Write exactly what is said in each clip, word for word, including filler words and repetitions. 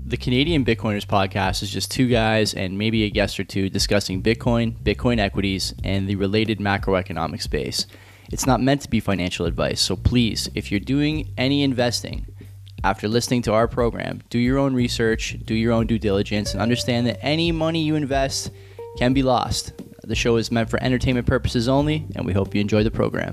The Canadian Bitcoiners podcast is just two guys and maybe a guest or two discussing Bitcoin, Bitcoin equities, and the related macroeconomic space. It's not meant to be financial advice, so please, if you're doing any investing, after listening to our program, do your own research, do your own due diligence, and understand that any money you invest can be lost. The show is meant for entertainment purposes only, and we hope you enjoy the program.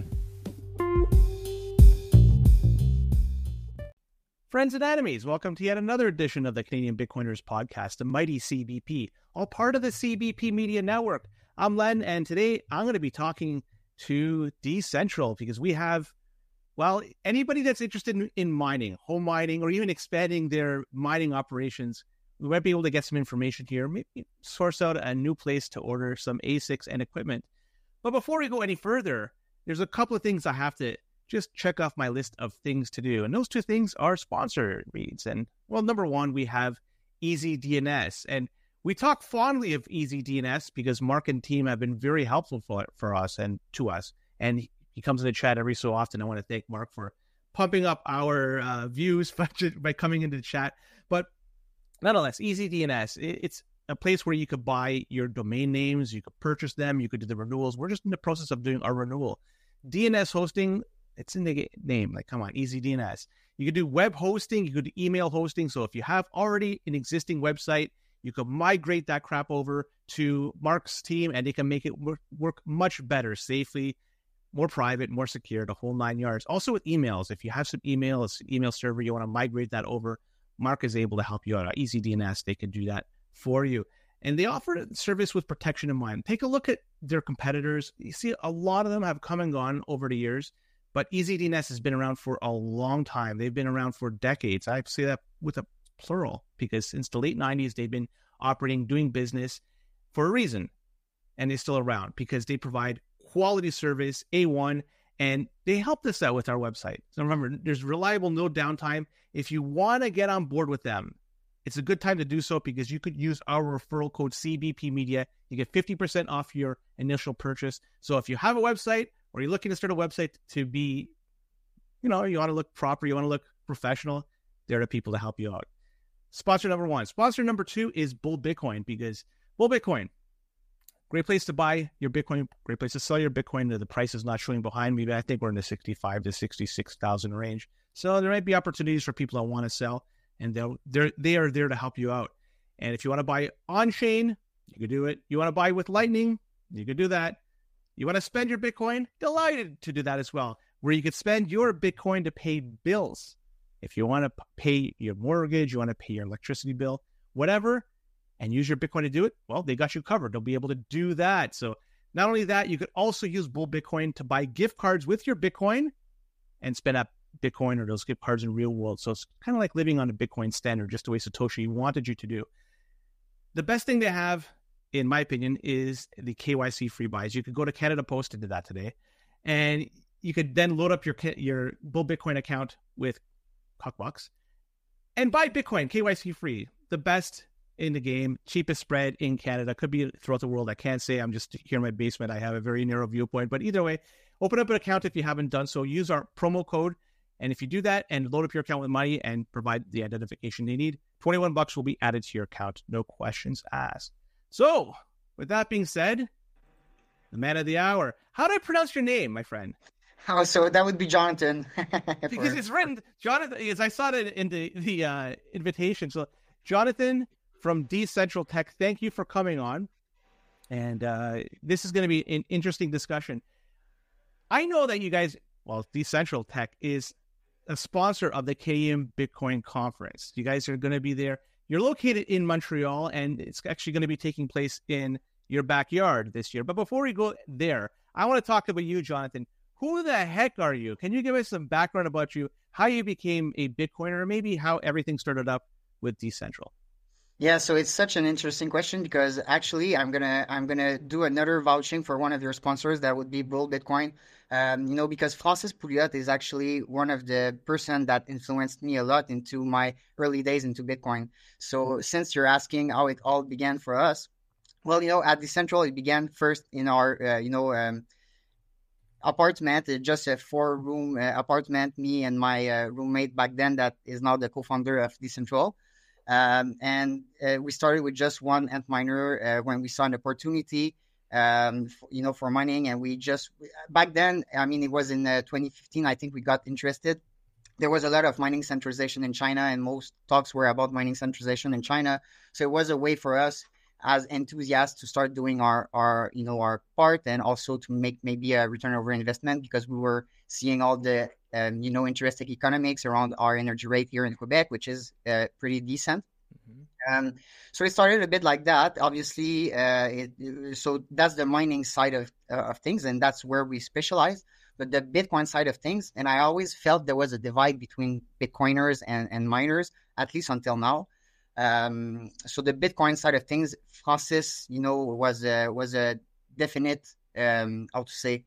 Friends and enemies, welcome to yet another edition of the Canadian Bitcoiners podcast, the mighty C B P, all part of the C B P Media Network. I'm Len, and today I'm going to be talking to Decentral because we have, well, anybody that's interested in, in mining, home mining, or even expanding their mining operations, we might be able to get some information here, maybe source out a new place to order some A SICs and equipment. But before we go any further, there's a couple of things I have to just check off my list of things to do. And those two things are sponsor reads. And well, number one, we have EasyDNS. And we talk fondly of EasyDNS because Mark and team have been very helpful for, for us and to us. And he comes in the chat every so often. I want to thank Mark for pumping up our uh, views by coming into the chat. But nonetheless, EasyDNS, it's a place where you could buy your domain names, you could purchase them, you could do the renewals. We're just in the process of doing our renewal. D N S hosting, it's in the name. Like, come on, EasyDNS. You could do web hosting. You could do email hosting. So if you have already an existing website, you could migrate that crap over to Mark's team, and they can make it work, work much better, safely, more private, more secure, the whole nine yards. Also with emails, if you have some email, it's an email server, you want to migrate that over, Mark is able to help you out. EasyDNS, they can do that for you. And they offer a service with protection in mind. Take a look at their competitors. You see a lot of them have come and gone over the years. But EasyDNS has been around for a long time. They've been around for decades. I say that with a plural because since the late nineties, they've been operating, doing business for a reason. And they're still around because they provide quality service, A one, and they helped us out with our website. So remember, there's reliable, no downtime. If you want to get on board with them, it's a good time to do so because you could use our referral code C B P Media. You get fifty percent off your initial purchase. So if you have a website, or you're looking to start a website to be, you know, you want to look proper, you want to look professional, they're the people to help you out. Sponsor number one. Sponsor number two is Bull Bitcoin, because Bull Bitcoin, great place to buy your Bitcoin, great place to sell your Bitcoin. The price is not showing behind me, but I think we're in the sixty-five to sixty-six thousand range. So there might be opportunities for people that want to sell, and they'll, they're, they are there to help you out. And if you want to buy on-chain, you can do it. You want to buy with Lightning, you can do that. You want to spend your Bitcoin? Delighted to do that as well, where you could spend your Bitcoin to pay bills. If you want to pay your mortgage, you want to pay your electricity bill, whatever, and use your Bitcoin to do it, well, they got you covered. They'll be able to do that. So not only that, you could also use Bull Bitcoin to buy gift cards with your Bitcoin and spend up Bitcoin or those gift cards in real world. So it's kind of like living on a Bitcoin standard, just the way Satoshi wanted you to do. The best thing they have, in my opinion, is the K Y C free buys. You could go to Canada Post and do that today, and you could then load up your your Bull Bitcoin account with Cockbox and buy Bitcoin K Y C free. The best in the game, cheapest spread in Canada. Could be throughout the world. I can't say. I'm just here in my basement. I have a very narrow viewpoint, but either way, open up an account if you haven't done so. Use our promo code, and if you do that and load up your account with money and provide the identification they need, twenty-one bucks will be added to your account. No questions asked. So, with that being said, the man of the hour. How do I pronounce your name, my friend? Oh, so that would be Jonathan. Because it's written, Jonathan, as I saw it in the, the uh, invitation. So, Jonathan from Decentral Tech, thank you for coming on. And uh, this is going to be an interesting discussion. I know that you guys, well, Decentral Tech is a sponsor of the Canadian Bitcoin Conference. You guys are going to be there. You're located in Montreal, and it's actually going to be taking place in your backyard this year. But before we go there, I want to talk about you, Jonathan. Who the heck are you? Can you give us some background about you, how you became a Bitcoiner, or maybe how everything started up with Decentral? Yeah, so it's such an interesting question because actually I'm gonna I'm gonna do another vouching for one of your sponsors. That would be Bull Bitcoin. Um, you know, because Francis Pouliot is actually one of the person that influenced me a lot into my early days into Bitcoin. So since you're asking how it all began for us, well, you know, at Decentral, it began first in our uh, you know um, apartment, uh, just a four room uh, apartment. Me and my uh, roommate back then, that is now the co-founder of Decentral. Um, and uh, we started with just one Antminer uh, when we saw an opportunity, um, f- you know, for mining. And we just, back then, I mean, it was in uh, twenty fifteen, I think we got interested. There was a lot of mining centralization in China, and most talks were about mining centralization in China. So it was a way for us as enthusiasts to start doing our, our you know, our part, and also to make maybe a return over investment, because we were seeing all the, um, you know, interesting economics around our energy rate here in Quebec, which is uh, pretty decent. Mm-hmm. Um, so it started a bit like that. Obviously, uh, it, so that's the mining side of, uh, of things, and that's where we specialize. But the Bitcoin side of things, and I always felt there was a divide between Bitcoiners and, and miners, at least until now. Um, so the Bitcoin side of things, Francis, you know, was a, was a definite, um, how to say,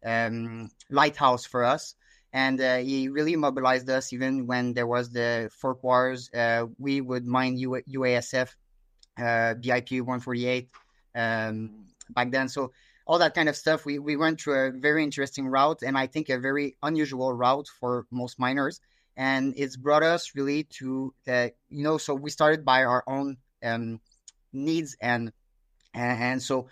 um, lighthouse for us. And uh, he really mobilized us even when there was the fork wars. Uh, we would mine U- UASF, uh, B I P one forty-eight um, back then. So all that kind of stuff, we, we went through a very interesting route, and I think a very unusual route for most miners. And it's brought us really to, uh, you know, so we started by our own um, needs. And, and, and so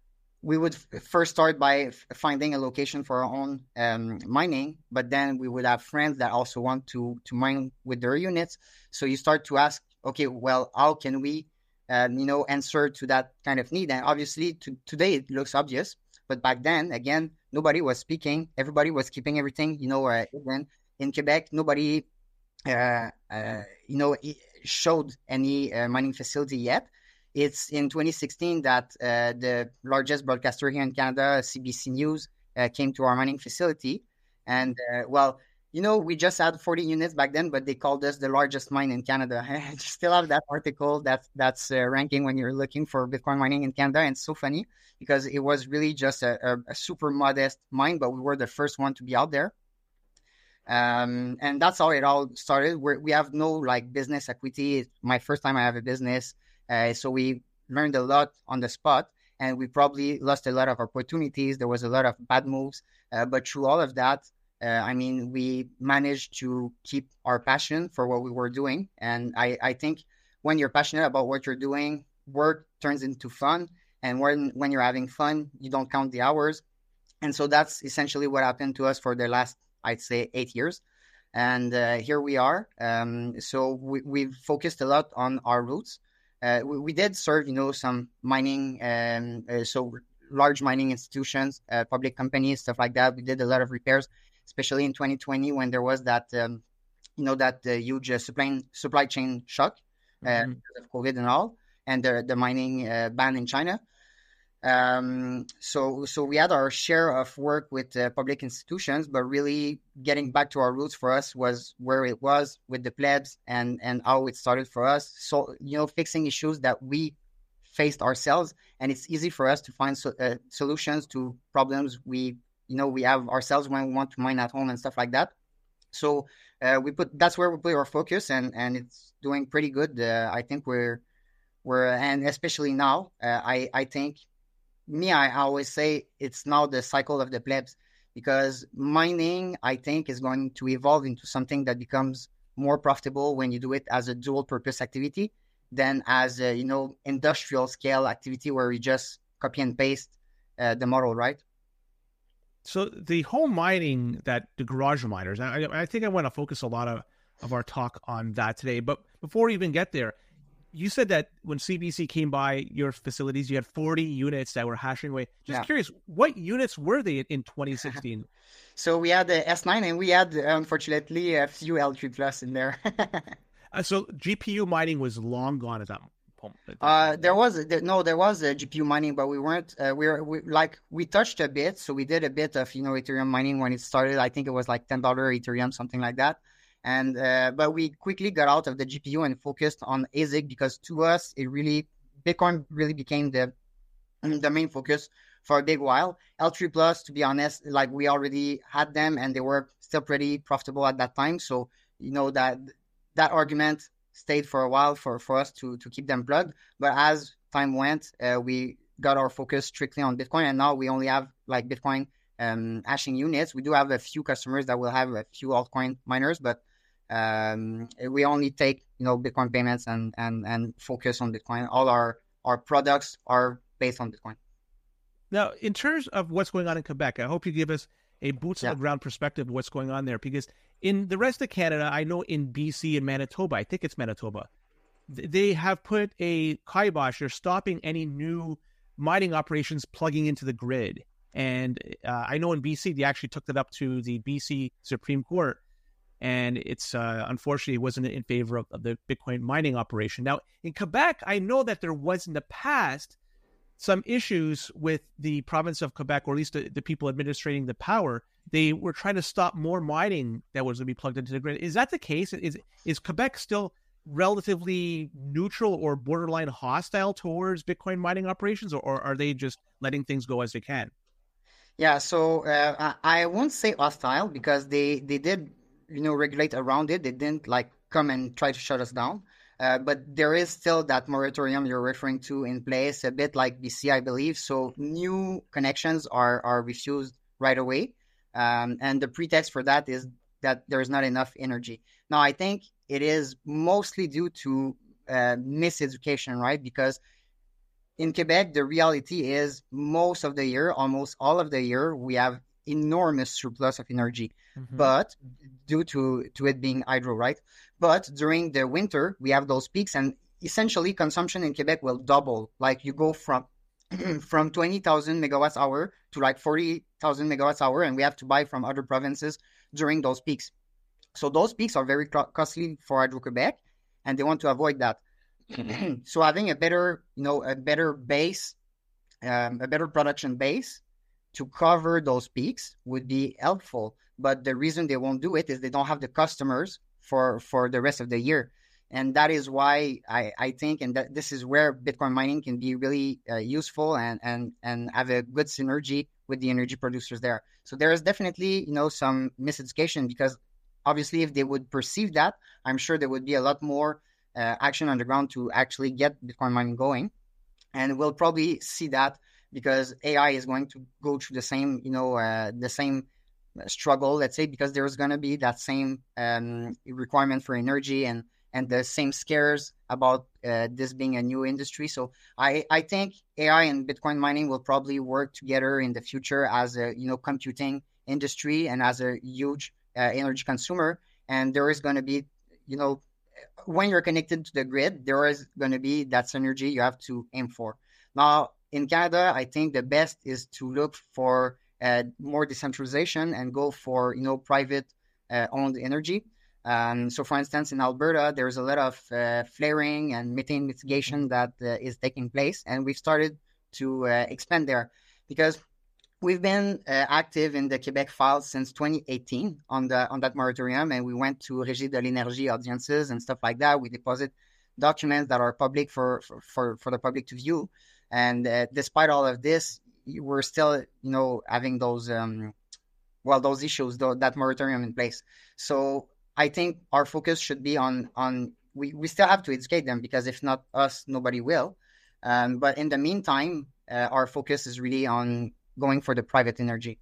we would f- first start by f- finding a location for our own um, mining, but then we would have friends that also want to, to mine with their units. So you start to ask, okay, well, how can we, uh, you know, answer to that kind of need? And obviously to, today it looks obvious, but back then, again, nobody was speaking. Everybody was keeping everything, you know, uh, even in Quebec, nobody, uh, uh, you know, showed any uh, mining facility yet. It's in twenty sixteen that uh, the largest broadcaster here in Canada, C B C News, uh, came to our mining facility. And, uh, well, you know, we just had forty units back then, but they called us the largest mine in Canada. I still have that article that, that's uh, ranking when you're looking for Bitcoin mining in Canada. And it's so funny because it was really just a, a, a super modest mine, but we were the first one to be out there. Um, and that's how it all started. We're, we have no like business equity. It's my first time I have a business. Uh, so we learned a lot on the spot, and we probably lost a lot of opportunities. There was a lot of bad moves. Uh, but through all of that, uh, I mean, we managed to keep our passion for what we were doing. And I, I think when you're passionate about what you're doing, work turns into fun. And when, when you're having fun, you don't count the hours. And so that's essentially what happened to us for the last, I'd say, eight years. And uh, here we are. Um, so we, we've focused a lot on our roots. Uh, we, we did serve, you know, some mining, um, uh, so large mining institutions, uh, public companies, stuff like that. We did a lot of repairs, especially in twenty twenty when there was that, um, you know, that uh, huge uh, supply, supply chain shock uh, mm-hmm. because of COVID and all, and the, the mining uh, ban in China. Um, so, so we had our share of work with uh, public institutions, but really getting back to our roots for us was where it was with the plebs and, and how it started for us. So, you know, fixing issues that we faced ourselves, and it's easy for us to find so, uh, solutions to problems we, you know, we have ourselves when we want to mine at home and stuff like that. So, uh, we put, that's where we put our focus, and, and it's doing pretty good. Uh, I think we're, we're, and especially now, uh, I, I think, me, I always say it's now the cycle of the plebs, because mining, I think, is going to evolve into something that becomes more profitable when you do it as a dual purpose activity than as a, you know, industrial scale activity where you just copy and paste uh, the model, right? So the home mining, that the garage miners, I, I think I want to focus a lot of, of our talk on that today. But before we even get there, you said that when C B C came by your facilities, you had forty units that were hashing away. Just yeah. curious, what units were they in twenty sixteen? So we had the S nine, and we had, unfortunately, a few L three plus in there. uh, so G P U mining was long gone at that point. Uh, there was there, no, there was a G P U mining, but we weren't. Uh, we were we, like we touched a bit, so we did a bit of you know Ethereum mining when it started. I think it was like ten dollar Ethereum, something like that. And uh, but we quickly got out of the G P U and focused on A S I C, because to us it really Bitcoin really became the the main focus for a big while. L three plus, to be honest, like we already had them and they were still pretty profitable at that time. So you know that that argument stayed for a while for, for us to to keep them plugged. But as time went, uh, we got our focus strictly on Bitcoin, and now we only have like Bitcoin um, hashing units. We do have a few customers that will have a few altcoin miners, but Um, we only take, you know, Bitcoin payments and and and focus on Bitcoin. All our our products are based on Bitcoin. Now, in terms of what's going on in Quebec, I hope you give us a boots on Yeah. the ground perspective of what's going on there, because in the rest of Canada, I know in B C and Manitoba, I think it's Manitoba, th- they have put a kibosh. They're stopping any new mining operations plugging into the grid. And uh, I know in B C, they actually took that up to the B C Supreme Court. And it's uh, unfortunately it wasn't in favor of, of the Bitcoin mining operation. Now, in Quebec, I know that there was in the past some issues with the province of Quebec, or at least the, the people administrating the power. They were trying to stop more mining that was going to be plugged into the grid. Is that the case? Is is Quebec still relatively neutral or borderline hostile towards Bitcoin mining operations, or, or are they just letting things go as they can? Yeah, so uh, I I won't say hostile because they they did, you know, regulate around it. They didn't like come and try to shut us down. Uh, but there is still that moratorium you're referring to in place, a bit like B C, I believe. So new connections are are refused right away, um, and the pretext for that is that there's not enough energy. Now, I think it is mostly due to uh, miseducation, right? Because in Quebec, the reality is most of the year, almost all of the year, we have enormous surplus of energy. Mm-hmm. But due to, to it being hydro, right? But during the winter, we have those peaks, and essentially consumption in Quebec will double. Like you go from from twenty thousand megawatts hour to like forty thousand megawatts hour, and we have to buy from other provinces during those peaks. So those peaks are very costly for Hydro-Quebec, and they want to avoid that. So having a better, you know, a better base, um, a better production base to cover those peaks would be helpful. But the reason they won't do it is they don't have the customers for, for the rest of the year. And that is why I, I think, and that this is where Bitcoin mining can be really uh, useful and, and, and have a good synergy with the energy producers there. So there is definitely, you know, some miseducation, because obviously if they would perceive that, I'm sure there would be a lot more uh, action on the ground to actually get Bitcoin mining going. And we'll probably see that because A I is going to go through the same, you know, uh, the same struggle, let's say, because there's going to be that same um, requirement for energy and and the same scares about uh, this being a new industry. So I, I think A I and Bitcoin mining will probably work together in the future as a, you know, computing industry and as a huge uh, energy consumer. And there is going to be, you know, when you're connected to the grid, there is going to be that synergy you have to aim for. Now, in Canada, I think the best is to look for uh, more decentralization and go for, you know, private uh, owned energy. Um, so, for instance, in Alberta, there's a lot of uh, flaring and methane mitigation that uh, is taking place, and we've started to uh, expand there because we've been uh, active in the Quebec files since twenty eighteen on the on that moratorium, and we went to Régie de l'Énergie audiences and stuff like that. We deposit documents that are public for for, for, for the public to view, and uh, despite all of this, we're still, you know, having those um, well those issues, though, that moratorium in place. So I think our focus should be on, on we, we still have to educate them, because if not us, nobody will. Um, but in the meantime, uh, our focus is really on going for the private energy.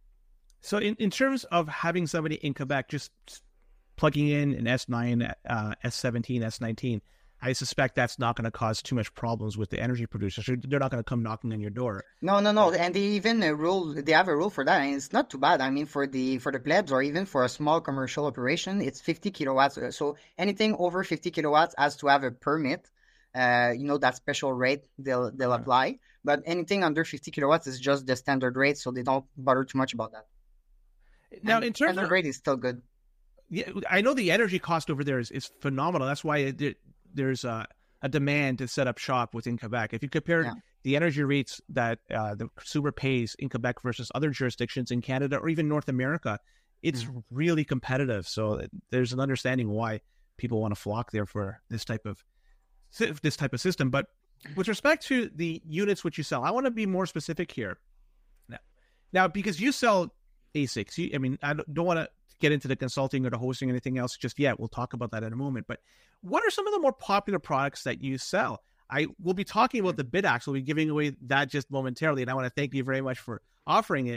So in, in terms of having somebody in Quebec just plugging in an S nine, uh, S seventeen, S nineteen, I suspect that's not going to cause too much problems with the energy producers. They're not going to come knocking on your door. No, no, no. And they even a rule. They have a rule for that, and it's not too bad. I mean, for the for the plebs or even for a small commercial operation, it's fifty kilowatts. So anything over fifty kilowatts has to have a permit. Uh, you know, that special rate they'll they'll right. apply. But anything under fifty kilowatts is just the standard rate, so they don't bother too much about that. Now, and in terms standard of rate is still good. Yeah, I know the energy cost over there is, is phenomenal. That's why it, it, there's a, a demand to set up shop within Quebec. If you compare yeah. the energy rates that uh, the consumer pays in Quebec versus other jurisdictions in Canada or even North America, it's mm. really competitive. So there's an understanding why people want to flock there for this type of this type of system. But with respect to the units which you sell, I want to be more specific here. Now, now because you sell A SICs, you, I mean, I don't, don't want to get into the consulting or the hosting or anything else just yet. We'll talk about that in a moment. But what are some of the more popular products that you sell? I will be talking about the BitAxe. We'll be giving away that just momentarily, and I want to thank you very much for offering it.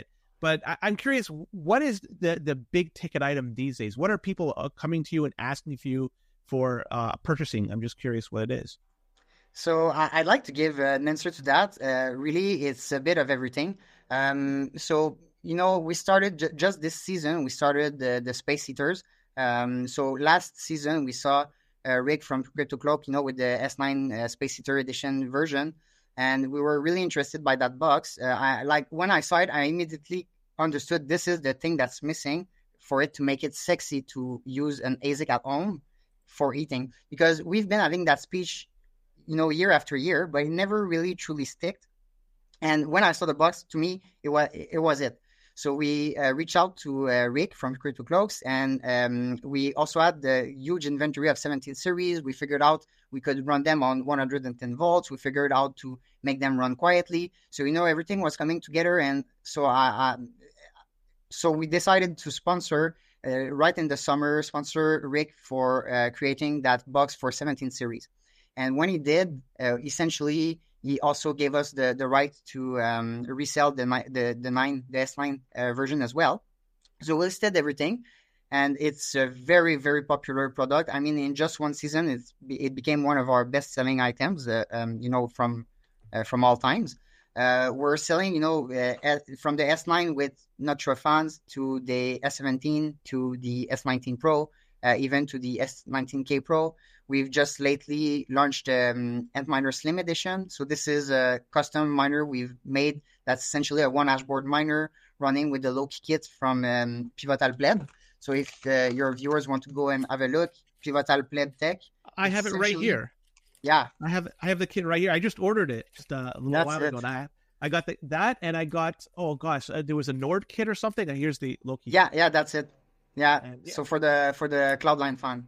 But I, I'm curious, what is the, the big ticket item these days? What are people uh, coming to you and asking you for uh, purchasing? I'm just curious what it is. So I, I'd like to give uh, an answer to that. Uh, really, it's a bit of everything. Um, so, you know, we started j- just this season, we started the, the Space Eaters. Um, so last season, we saw uh, Rick from CryptoCloak, you know, with the S nine uh, Space Eater Edition version. And we were really interested by that box. Uh, I like when I saw it, I immediately understood this is the thing that's missing for it to make it sexy to use an A S I C at home for eating. Because we've been having that speech, you know, year after year, but it never really truly sticked. And when I saw the box, to me, it was it was it. So we uh, reached out to uh, Rick from CryptoCloaks, and um, we also had the huge inventory of seventeen series. We figured out we could run them on one hundred ten volts. We figured out to make them run quietly. So, you know, everything was coming together. And so I, I so we decided to sponsor, uh, right in the summer, sponsor Rick for uh, creating that box for seventeen series. And when he did, uh, essentially, he also gave us the, the right to um, resell the the the nine the S nine uh, version as well. So we listed everything, and it's a very very popular product. I mean, in just one season, it's it became one of our best selling items. Uh, um, you know, from uh, from all times. Uh, we're selling, you know, uh, from the S nine with Nutria fans to the S seventeen to the S nineteen Pro, uh, even to the S nineteen K Pro. We've just lately launched um, Antminer Slim Edition. So this is a custom miner we've made that's essentially a one hashboard miner running with the Loki kit from um, Pivotal Pleb. So if uh, your viewers want to go and have a look, Pivotal Pleb Tech. I have it right here. Yeah, I have I have the kit right here. I just ordered it just a little That's while it. ago. And I I got the, that, and I got oh gosh, uh, there was a Nord kit or something. And here's the Loki. Yeah, yeah, that's it. Yeah. And, yeah. So for the for the Cloudline fan.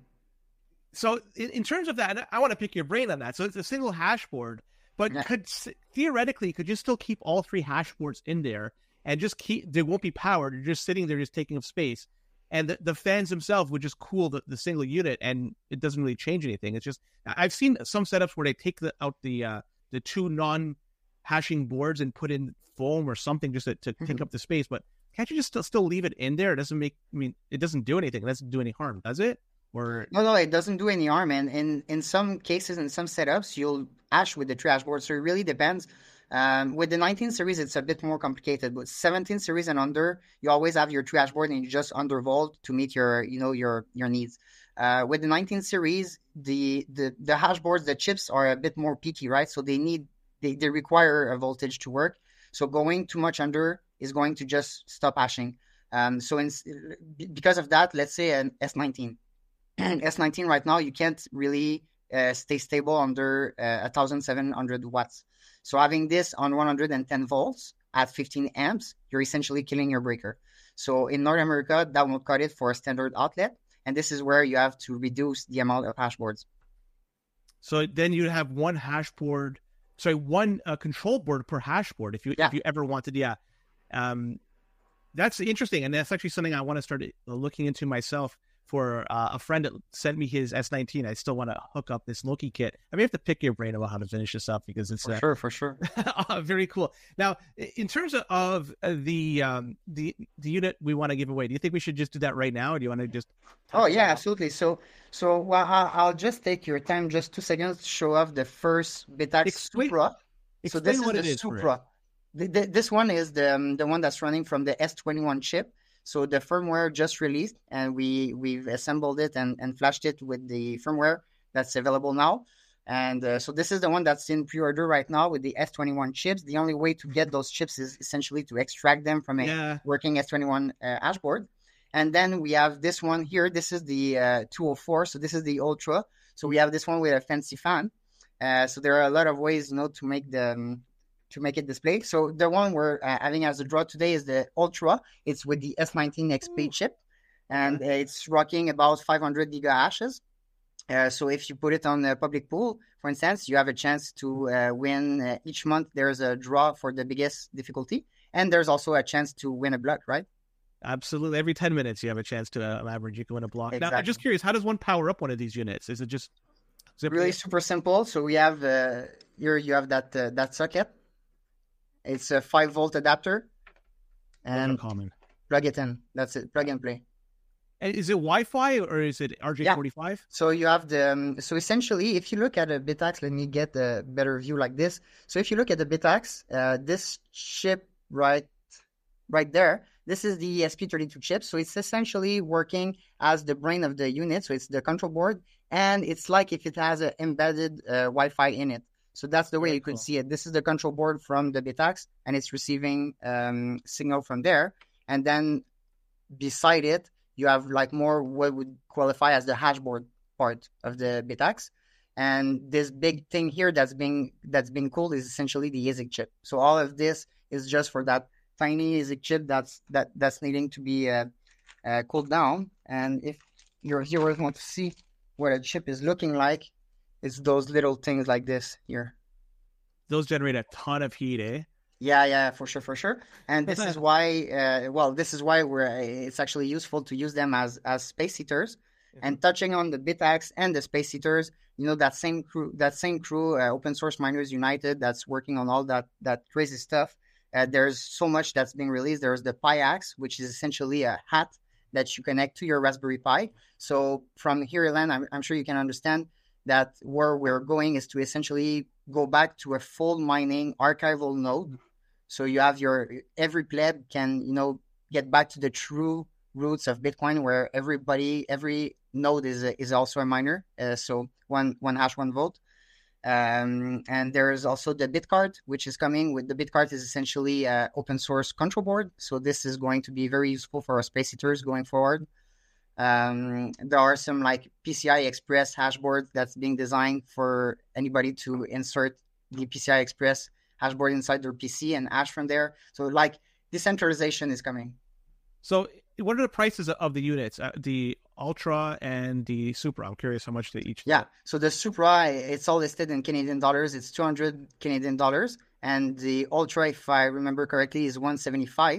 So in, in terms of that, I want to pick your brain on that. So it's a single hash board, but Yeah. could theoretically could you still keep all three hash boards in there and just keep they won't be powered? You're just sitting there, just taking up space. And the, the fans themselves would just cool the, the single unit, and it doesn't really change anything. It's just I've seen some setups where they take the, out the uh, the two non-hashing boards and put in foam or something just to, to Mm-hmm. take up the space. But can't you just still, still leave it in there? It doesn't make I mean it doesn't do anything. It doesn't do any harm, does it? Or No, no, it doesn't do any harm. And in, in some cases, in some setups, you'll hash with the trash board. So it really depends. Um, with the nineteen series, it's a bit more complicated. But seventeen series and under, you always have your trash board and you just undervolt to meet your, you know, your your needs. Uh, with the nineteen series, the the the hash boards, the chips are a bit more peaky, right? So they need they, they require a voltage to work. So going too much under is going to just stop hashing. Um, so in, because of that, let's say an S nineteen. S nineteen right now, you can't really uh, stay stable under uh, one thousand seven hundred watts. So having this on one hundred ten volts at fifteen amps, you're essentially killing your breaker. So in North America, that won't cut it for a standard outlet. And this is where you have to reduce the amount of hash boards. so then you have one hash board, sorry, one uh, control board per hash board if you Yeah. if you ever wanted. Yeah, um, that's interesting, and that's actually something I want to start looking into myself. For uh, a friend that sent me his S nineteen, I still want to hook up this Loki kit. I may have to pick your brain about how to finish this up because it's For uh, sure, for sure. very cool. Now, in terms of, of the um, the the unit we want to give away, do you think we should just do that right now, or do you want to just? Oh yeah, absolutely. So, so well, I- I'll just take your time, just two seconds, to show off the first Betax Explain- Supra. So explain this is what the it is for Supra. The, the, this one is the um, the one that's running from the S twenty-one chip. So the firmware just released, and we we've assembled it and, and flashed it with the firmware that's available now. And uh, so this is the one that's in pre-order right now with the S twenty-one chips. The only way to get those chips is essentially to extract them from a Yeah. working S twenty-one uh, hashboard. And then we have this one here. This is the uh, two oh four. So this is the Ultra. So we have this one with a fancy fan. Uh, so there are a lot of ways, you know, to make the um, to make it display. So the one we're uh, having as a draw today is the Ultra. It's with the S nineteen X P chip, and uh, it's rocking about five hundred gigahashes. Uh, so if you put it on a public pool, for instance, you have a chance to uh, win uh, each month. There's a draw for the biggest difficulty, and there's also a chance to win a block, right? Absolutely. Every ten minutes, you have a chance to uh, average. You can win a block. Now, I'm Exactly. just curious, how does one power up one of these units? Is it just zip- Really super simple. So we have uh, here you have that uh, that socket. It's a five volt adapter, and common. plug it in. That's it. Plug and play. And is it Wi-Fi or is it R J forty-five? Yeah. So you have the, um, so essentially, if you look at a Bitax, let me get a better view like this. So if you look at the Bitax, uh, this chip right, right there, this is the E S P thirty-two chip. So it's essentially working as the brain of the unit. So it's the control board, and it's like if it has an embedded uh, Wi-Fi in it. So that's the way Very you could cool. see it. This is the control board from the Bitax, and it's receiving um, signal from there. And then beside it, you have like more what would qualify as the hashboard part of the Bitax. And this big thing here that's being that's being cooled is essentially the A S I C chip. So all of this is just for that tiny A S I C chip that's that that's needing to be uh, uh, cooled down. And if your viewers want to see what a chip is looking like, it's those little things like this here. Those generate a ton of heat, eh? Yeah, yeah, for sure, for sure. And this is why, uh, well, this is why we're. It's actually useful to use them as as space heaters. Mm-hmm. And touching on the Bitax and the space heaters, you know, that same crew, that same crew, uh, Open Source Miners United, that's working on all that that crazy stuff. Uh, there's so much that's being released. There's the PiAxe, which is essentially a hat that you connect to your Raspberry Pi. So from here, Hélène, I'm, I'm sure you can understand that where we're going is to essentially go back to a full mining archival node. So you have your, every pleb can, you know, get back to the true roots of Bitcoin, where everybody, every node is a, is also a miner. Uh, so one, one hash, one vote. Um, and there is also the Bitcart, which is coming. With the Bitcart is essentially an open source control board. So this is going to be very useful for our space heaters going forward. Um, there are some like P C I Express hashboards that's being designed for anybody to insert the P C I Express hashboard inside their P C and hash from there. So like decentralization is coming. So what are the prices of the units, uh, the Ultra and the Supra? I'm curious how much they each. Yeah. So the Supra, it's all listed in Canadian dollars. It's two hundred Canadian dollars. And the Ultra, if I remember correctly, is one seventy-five.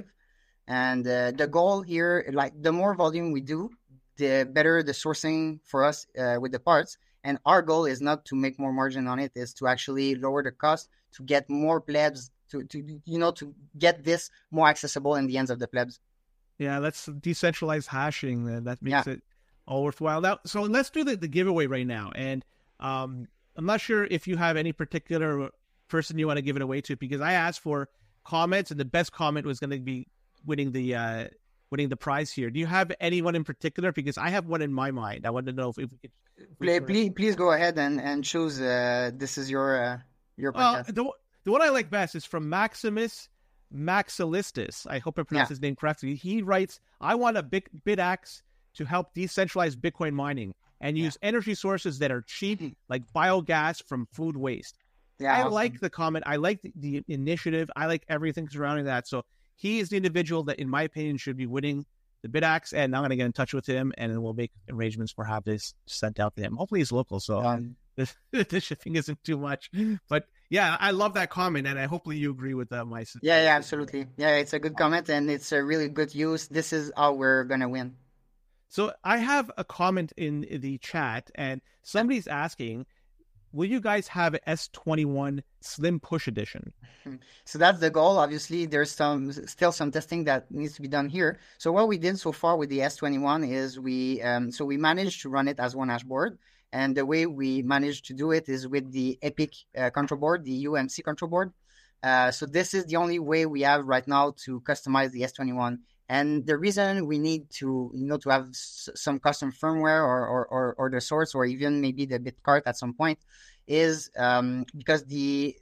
And uh, the goal here, like the more volume we do, the better the sourcing for us uh, with the parts. And our goal is not to make more margin on it, is to actually lower the cost, to get more plebs, to, to you know, to get this more accessible in the hands of the plebs. Yeah, that's decentralized hashing. Uh, that makes yeah. it all worthwhile. Now, so let's do the, the giveaway right now. And um, I'm not sure if you have any particular person you want to give it away to, because I asked for comments, and the best comment was going to be winning the uh, winning the prize here. Do you have anyone in particular? Because I have one in my mind. I want to know if, if we could. If we please, please, please go ahead and, and choose. Uh, this is your uh, your podcast. Well, the, the one I like best is from Maximus Maxilistus. I hope I pronounced yeah. his name correctly. He writes, I want a big Bitaxe to help decentralize Bitcoin mining and use yeah. energy sources that are cheap, like biogas from food waste. Yeah, I awesome. like the comment. I like the, the initiative. I like everything surrounding that. So he is the individual that, in my opinion, should be winning the Bitaxe, and I'm going to get in touch with him, and then we'll make arrangements for have this sent out to him. Hopefully he's local, so um, the, the shipping isn't too much. But yeah, I love that comment, and I hopefully you agree with that, uh, my Yeah, yeah, absolutely. Yeah, it's a good comment, and it's a really good use. This is how we're going to win. So I have a comment in the chat, and somebody's asking, will you guys have an S twenty-one Slim Push Edition? So that's the goal. Obviously, there's some still some testing that needs to be done here. So what we did so far with the S twenty-one is we um, so we managed to run it as one hashboard. And the way we managed to do it is with the Epic uh, control board, the U M C control board. Uh, so this is the only way we have right now to customize the S twenty-one. And the reason we need to, you know, to have s- some custom firmware or, or, or, or the source, or even maybe the Bitcart at some point, is um, because the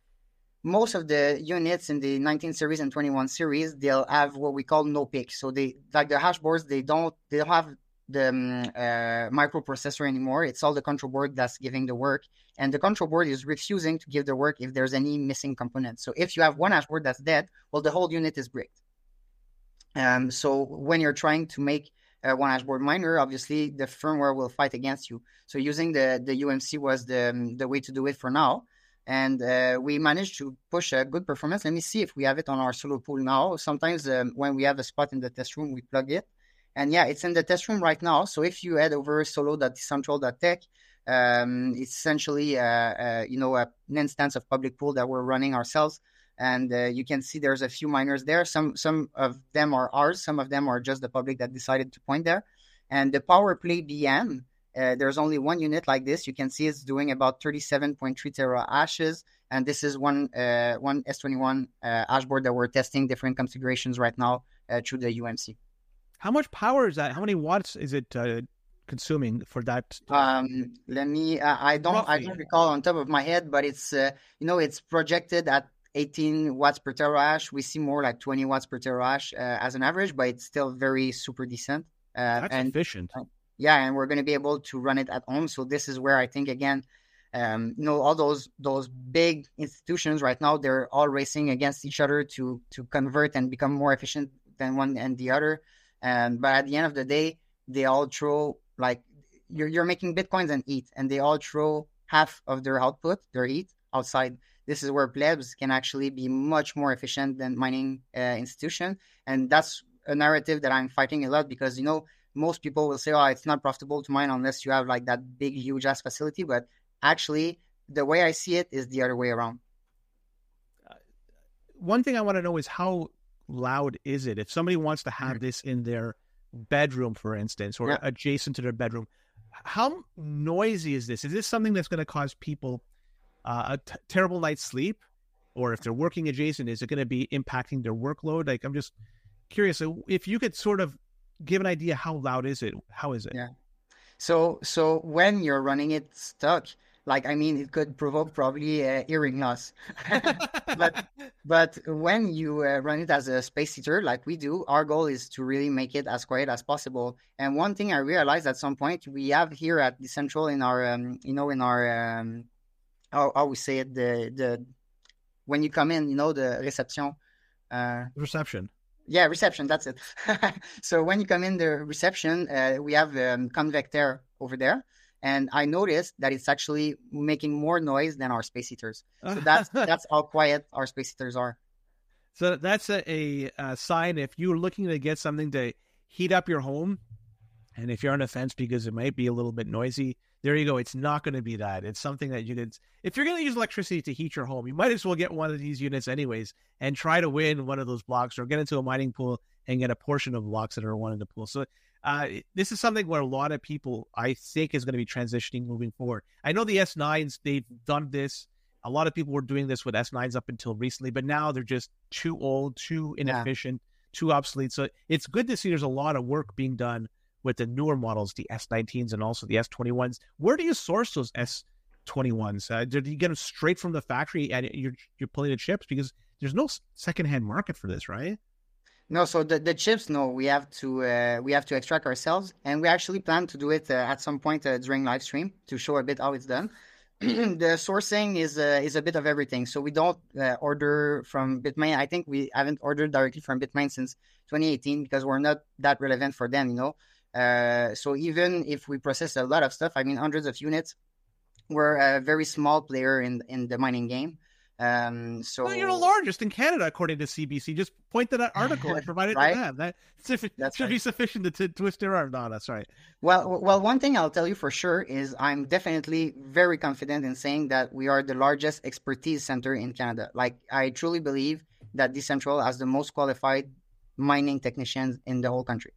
most of the units in the nineteen series and twenty-one series, they'll have what we call no pick. So they, like the hash boards, they don't, they don't have the um, uh, microprocessor anymore. It's all the control board that's giving the work. And the control board is refusing to give the work if there's any missing components. So if you have one hash board that's dead, well, the whole unit is bricked. Um, so when you're trying to make uh, one hashboard miner, obviously the firmware will fight against you. So using the, the U M C was the, um, the way to do it for now. And uh, we managed to push a good performance. Let me see if we have it on our solo pool now. Sometimes um, when we have a spot in the test room, we plug it. And yeah, it's in the test room right now. So if you head over solo dot decentral dot tech, um, it's essentially uh, uh, you know, a, an instance of public pool that we're running ourselves. And uh, you can see there's a few miners there. Some some of them are ours. Some of them are just the public that decided to point there. And the power play B M, uh, there's only one unit like this. You can see it's doing about thirty-seven point three tera hashes. And this is one uh, one S twenty-one uh, hash board that we're testing different configurations right now uh, through the U M C. How much power is that? How many watts is it uh, consuming for that? Um, let me. Uh, I don't. Roughly. I don't recall on top of my head, but it's uh, you know it's projected at eighteen watts per terahash. We see more like twenty watts per terahash uh, as an average, but it's still very super decent. Uh, That's and, efficient. Uh, yeah, and we're going to be able to run it at home. So this is where I think again, um, you know, all those those big institutions right now, they're all racing against each other to to convert and become more efficient than one and the other. And but at the end of the day, they all throw like you're you're making bitcoins and E T H, and they all throw half of their output, their E T H, outside. This is where plebs can actually be much more efficient than mining uh, institution, and that's a narrative that I'm fighting a lot because you know most people will say, "Oh, it's not profitable to mine unless you have like that big, huge ass facility." But actually, the way I see it is the other way around. Uh, one thing I want to know is how loud is it? If somebody wants to have mm-hmm. this in their bedroom, for instance, or yeah. adjacent to their bedroom, how noisy is this? Is this something that's going to cause people uh, a t- terrible night's sleep? Or if they're working adjacent, is it going to be impacting their workload? Like, I'm just curious if you could sort of give an idea, how loud is it? How is it? Yeah. So, so when you're running it stuck, like, I mean, it could provoke probably uh, hearing loss. but but when you uh, run it as a space heater, like we do, our goal is to really make it as quiet as possible. And one thing I realized at some point, we have here at Decentral in our, um, you know, in our, um, how, how we say it, the, the, when you come in, you know, the reception. Uh, reception. Yeah, reception, that's it. So when you come in the reception, uh, we have um, Convectaire over there. And I noticed that it's actually making more noise than our space heaters. So that's that's how quiet our space heaters are. So that's a, a, a sign if you're looking to get something to heat up your home, and if you're on the fence because it might be a little bit noisy, there you go. It's not going to be that. It's something that you could, if you're going to use electricity to heat your home, you might as well get one of these units anyways and try to win one of those blocks or get into a mining pool and get a portion of blocks that are one in the pool. So Uh, this is something where a lot of people, I think, is going to be transitioning moving forward. I know the S nines, they've done this. A lot of people were doing this with S nines up until recently, but now they're just too old, too inefficient, yeah. too obsolete. So it's good to see there's a lot of work being done with the newer models, the S nineteens and also the S twenty-ones. Where do you source those S twenty-ones? Uh, do you get them straight from the factory and you're, you're pulling the chips? Because there's no secondhand market for this, right? No, so the, the chips, no, we have to uh, we have to extract ourselves, and we actually plan to do it uh, at some point uh, during live stream to show a bit how it's done. The sourcing is uh, is a bit of everything, so we don't uh, order from Bitmain. I think we haven't ordered directly from Bitmain since twenty eighteen because we're not that relevant for them, you know. Uh, so even if we process a lot of stuff, I mean hundreds of units, we're a very small player in in the mining game. Um, so well, you're the largest in Canada, according to C B C. Just point to that article I provided right? to them. That should That's should right. be sufficient to t- twist their arm. No, that's right. Well, well, one thing I'll tell you for sure is I'm definitely very confident in saying that we are the largest expertise center in Canada. Like, I truly believe that Decentral has the most qualified mining technicians in the whole country.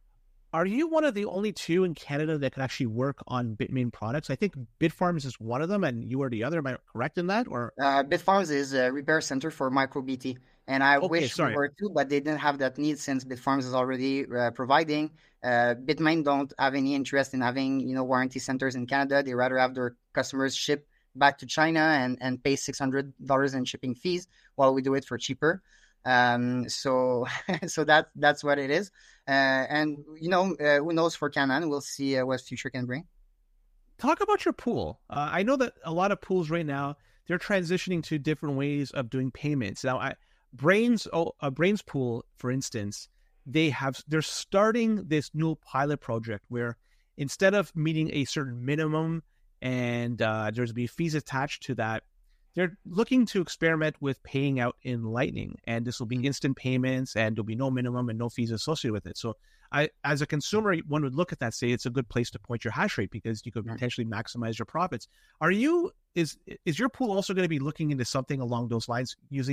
Are you one of the only two in Canada that can actually work on Bitmain products? I think Bitfarms is one of them, and you are the other. Am I correct in that? Or uh, Bitfarms is a repair center for MicroBT, and I okay, wish sorry. we were too, but they didn't have that need since Bitfarms is already uh, providing. Uh, Bitmain don't have any interest in having you know warranty centers in Canada. They rather have their customers ship back to China and and pay six hundred dollars in shipping fees while we do it for cheaper. Um, so, so that, that's what it is. Uh, and you know, uh, who knows for Canaan, we'll see uh, what future can bring. Talk about your pool. Uh, I know that a lot of pools right now, they're transitioning to different ways of doing payments. Now, I, Brains, oh, uh, Brains Pool, for instance, they have, they're starting this new pilot project where instead of meeting a certain minimum and uh, there's be fees attached to that, they're looking to experiment with paying out in Lightning, and this will be instant payments, and there'll be no minimum and no fees associated with it. So, I, as a consumer, one would look at that, say it's a good place to point your hash rate because you could potentially maximize your profits. Are you is is your pool also going to be looking into something along those lines, using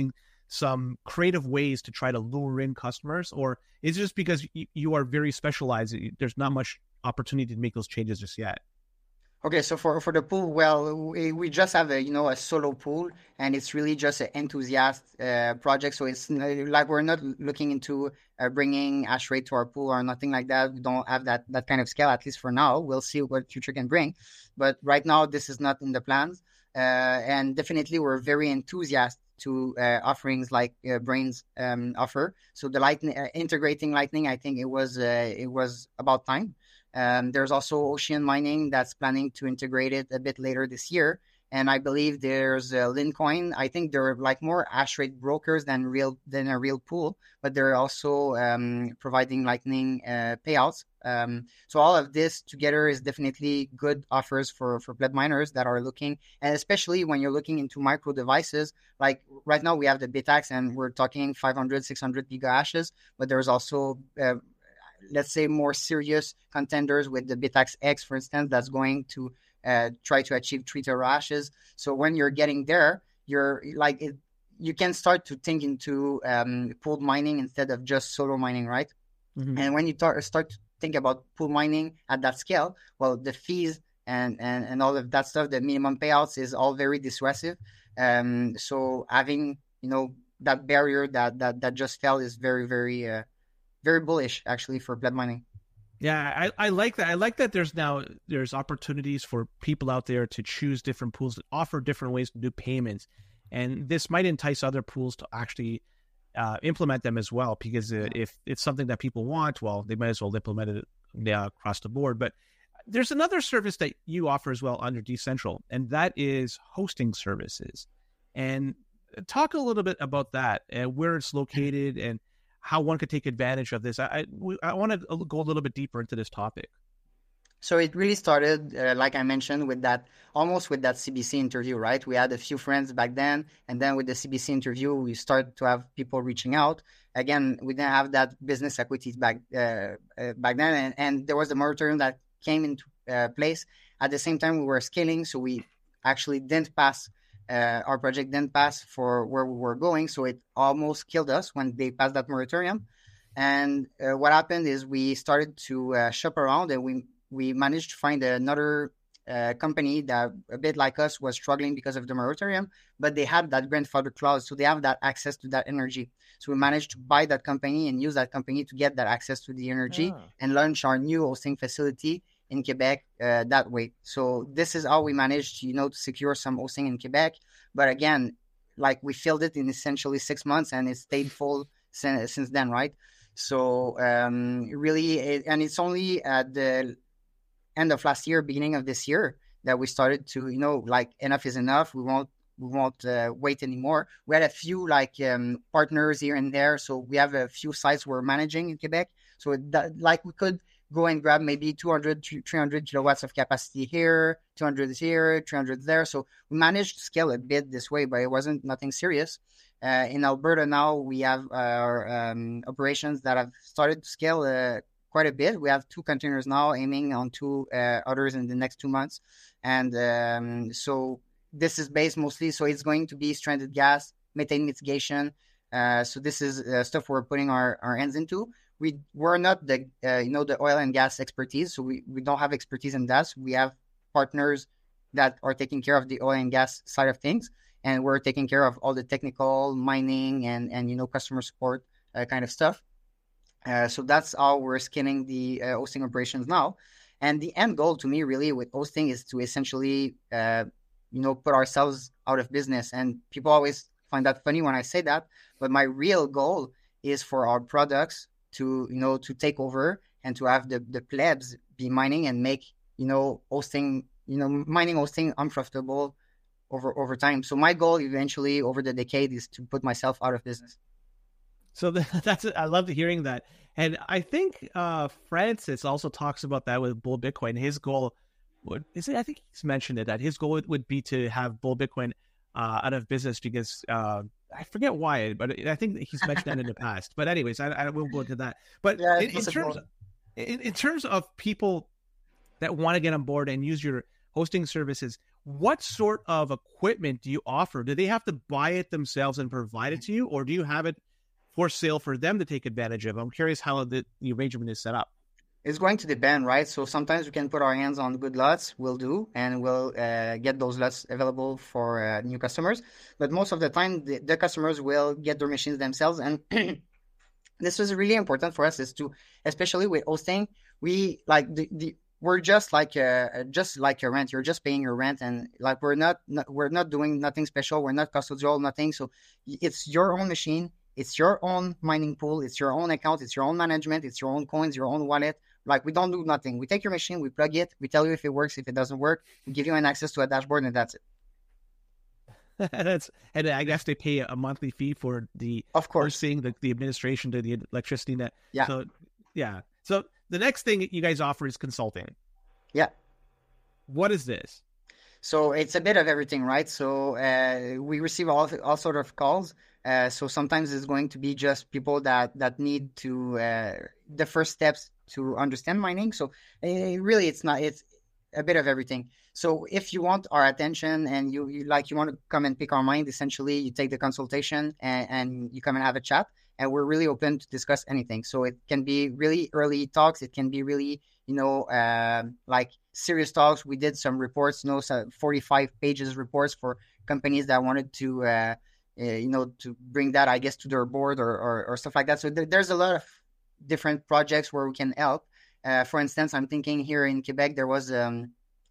some creative ways to try to lure in customers, or is it just because you, you are very specialized, there's not much opportunity to make those changes just yet? Okay, so for, for the pool, well, we, we just have a, you know, a solo pool, and it's really just an enthusiast uh, project. So it's n- like we're not looking into uh, bringing hash rate to our pool or nothing like that. We don't have that, that kind of scale, at least for now. We'll see what future can bring. But right now, this is not in the plans. Uh, and definitely, we're very enthusiastic to uh, offerings like uh, Brains um, offer. So the lightning, uh, integrating Lightning, I think it was uh, it was about time. Um, there's also Ocean Mining that's planning to integrate it a bit later this year. And I believe there's uh, Lincoin. I think they're like more hash rate brokers than real than a real pool, but they're also um, providing Lightning uh, payouts. Um, so all of this together is definitely good offers for, for pleb miners that are looking, and especially when you're looking into micro devices. Like right now we have the Bitax and we're talking five hundred, six hundred gigahashes, but there's also uh, let's say more serious contenders with the Bitax X, for instance, that's going to uh, try to achieve three terahashes. So when you're getting there, you're like, it, you can start to think into um, pooled mining instead of just solo mining, right? Mm-hmm. And when you tar- start to think about pool mining at that scale, well, the fees and, and, and all of that stuff, the minimum payouts is all very dissuasive. Um, so having, you know, that barrier that, that, that just fell is very, very, uh, very bullish actually for pleb mining. Yeah, I, I like that. I like that there's now there's opportunities for people out there to choose different pools that offer different ways to do payments. And this might entice other pools to actually uh, implement them as well, because uh, if it's something that people want, well, they might as well implement it uh, across the board. But there's another service that you offer as well under Decentral, and that is hosting services. And talk a little bit about that, and where it's located and how one could take advantage of this. I I, I want to go a little bit deeper into this topic. So it really started, uh, like I mentioned, with that, almost with that C B C interview, right? We had a few friends back then, and then with the C B C interview, we started to have people reaching out. Again, we didn't have that business equities back uh, uh, back then, and, and there was a moratorium that came into uh, place. At the same time, we were scaling, so we actually didn't pass Uh, our project didn't pass for where we were going, so it almost killed us when they passed that moratorium. And uh, what happened is we started to uh, shop around, and we we managed to find another uh, company that, a bit like us, was struggling because of the moratorium, but they had that grandfather clause, so they have that access to that energy. So we managed to buy that company and use that company to get that access to the energy, oh. and launch our new hosting facility in Quebec uh, that way. So this is how we managed, you know, to secure some hosting in Quebec. But again, like we filled it in essentially six months and it stayed full since, since then, right? So um, really, it, and it's only at the end of last year, beginning of this year, that we started to, you know, like enough is enough. We won't we won't uh, wait anymore. We had a few like um, partners here and there. So we have a few sites we're managing in Quebec. So that, like we could go and grab maybe two hundred, three hundred kilowatts of capacity here, two hundred here, three hundred there. So we managed to scale a bit this way, but it wasn't nothing serious. Uh, in Alberta now, we have our um, operations that have started to scale uh, quite a bit. We have two containers now, aiming on two uh, others in the next two months. And um, so this is based mostly, so it's going to be stranded gas, methane mitigation. Uh, so this is uh, stuff we're putting our, our hands into. We we're not the uh, you know the oil and gas expertise, so we, we don't have expertise in that. So we have partners that are taking care of the oil and gas side of things, and we're taking care of all the technical mining and and you know customer support uh, kind of stuff. Uh, so that's how we're scaling the uh, hosting operations now. And the end goal to me really with hosting is to essentially uh, you know put ourselves out of business. And people always find that funny when I say that, but my real goal is for our products to, you know, to take over and to have the, the plebs be mining and make, you know, hosting, you know, mining hosting unprofitable over, over time. So my goal eventually over the decade is to put myself out of business. So that's, I love hearing that. And I think uh, Francis also talks about that with Bull Bitcoin. His goal would, is it, I think he's mentioned it, that his goal would be to have Bull Bitcoin uh, out of business because, uh, I forget why, but I think he's mentioned that in the past. But anyways, I, I will go into that. But yeah, in, in terms of, in, in terms of people that want to get on board and use your hosting services, what sort of equipment do you offer? Do they have to buy it themselves and provide it to you, or do you have it for sale for them to take advantage of? I'm curious how the, the arrangement is set up. It's going to depend, right? So sometimes we can put our hands on good lots, we'll do, and we'll uh, get those lots available for uh, new customers. But most of the time, the, the customers will get their machines themselves. And this is really important for us, is to, especially with hosting, we like the, the we're just like a, just like a rent. You're just paying your rent, and like we're not, not we're not doing nothing special. We're not custodial, nothing. So it's your own machine. It's your own mining pool. It's your own account. It's your own management. It's your own coins, your own wallet. Like, we don't do nothing. We take your machine, we plug it, we tell you if it works, if it doesn't work, we give you an access to a dashboard, and that's it. That's and I guess they pay a monthly fee for the of course seeing the, the administration to the electricity net. Yeah. So yeah. So the next thing you guys offer is consulting. Yeah. What is this? So it's a bit of everything, right? So uh, we receive all all sort of calls. Uh, so sometimes it's going to be just people that that need to uh, the first steps to understand mining. So uh, really, it's not. It's a bit of everything. So if you want our attention and you, you like you want to come and pick our mind, essentially you take the consultation and, and you come and have a chat. And we're really open to discuss anything. So it can be really early talks. It can be really, you know, uh, like serious talks. We did some reports, you know, so forty-five pages reports for companies that wanted to, uh, uh, you know, to bring that, I guess, to their board or, or, or stuff like that. So th- there's a lot of different projects where we can help. Uh, for instance, I'm thinking here in Quebec, there was um,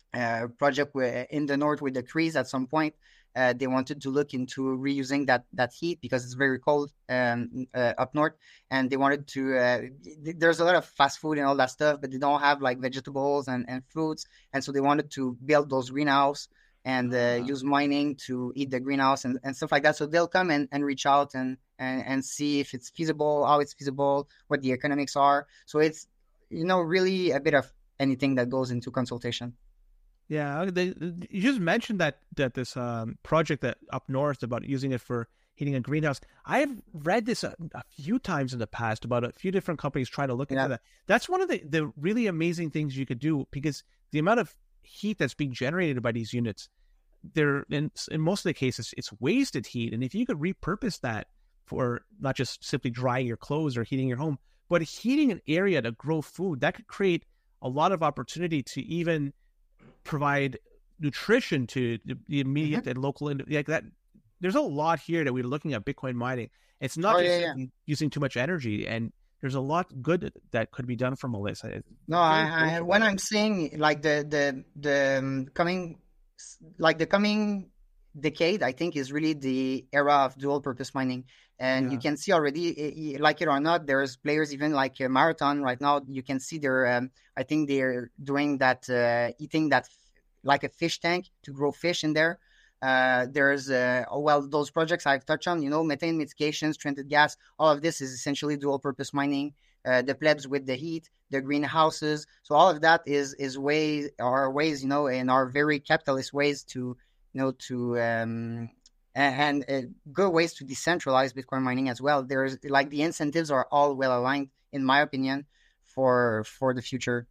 a project where, in the north with the Crees at some point. Uh, they wanted to look into reusing that that heat because it's very cold um, uh, up north, and they wanted to. Uh, th- there's a lot of fast food and all that stuff, but they don't have like vegetables and, and fruits, and so they wanted to build those greenhouse and uh, uh-huh. use mining to eat the greenhouse and, and stuff like that. So they'll come and, and reach out and, and and see if it's feasible, how it's feasible, what the economics are. So it's, you know, really a bit of anything that goes into consultation. Yeah, they, you just mentioned that that this um, project that up north about using it for heating a greenhouse. I've read this a, a few times in the past about a few different companies trying to look into yeah. that. That's one of the, the really amazing things you could do, because the amount of heat that's being generated by these units, they're in, in most of the cases, it's wasted heat. And if you could repurpose that for not just simply drying your clothes or heating your home, but heating an area to grow food, that could create a lot of opportunity to even provide nutrition to the immediate mm-hmm. and local, like that. There's a lot here that we're looking at Bitcoin mining. It's not oh, just yeah, yeah. using too much energy, and there's a lot good that could be done from Melissa. No, I, I, when I'm saying like the the the um, coming, like the coming decade, I think is really the era of dual purpose mining. And yeah. you can see already, like it or not, there's players even like a Marathon right now. You can see they're, um, I think they're doing that, uh, eating that like a fish tank to grow fish in there. Uh, there's, uh, oh, well, those projects I've touched on, you know, methane mitigation, stranded gas, all of this is essentially dual purpose mining. Uh, the plebs with the heat, the greenhouses. So all of that is, is ways, are ways, you know, and are very capitalist ways to, you know, to, um, and, and uh, good ways to decentralize Bitcoin mining as well. There's like the incentives are all well aligned, in my opinion, for for the future.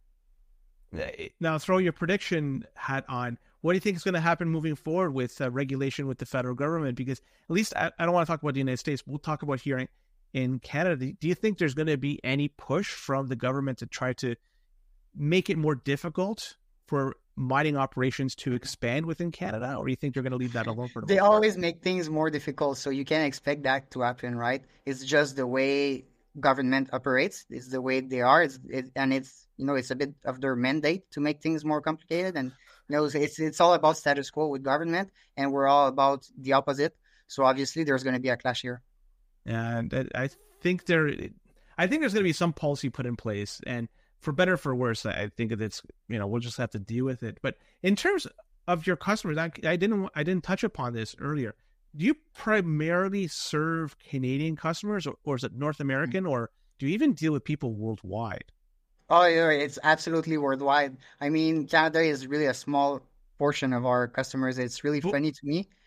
Now, throw your prediction hat on. What do you think is going to happen moving forward with uh, regulation with the federal government? Because at least I, I don't want to talk about the United States. We'll talk about here in, in Canada. Do you think there's going to be any push from the government to try to make it more difficult for mining operations to expand within Canada, or do you think they're going to leave that alone for the They always make things more difficult, so you can't expect that to happen, right? It's just the way government operates. It's the way they are. It's it, and it's, you know, it's a bit of their mandate to make things more complicated. And, you know, it's it's all about status quo with government, and we're all about the opposite. So obviously, there's going to be a clash here. And I think there, I think there's going to be some policy put in place, and for better or for worse, I think that it's, you know, we'll just have to deal with it. But in terms of your customers, I, I didn't I didn't touch upon this earlier. Do you primarily serve Canadian customers, or, or is it North American, or do you even deal with people worldwide? Oh, yeah, it's absolutely worldwide. I mean, Canada is really a small portion of our customers. It's really funny to me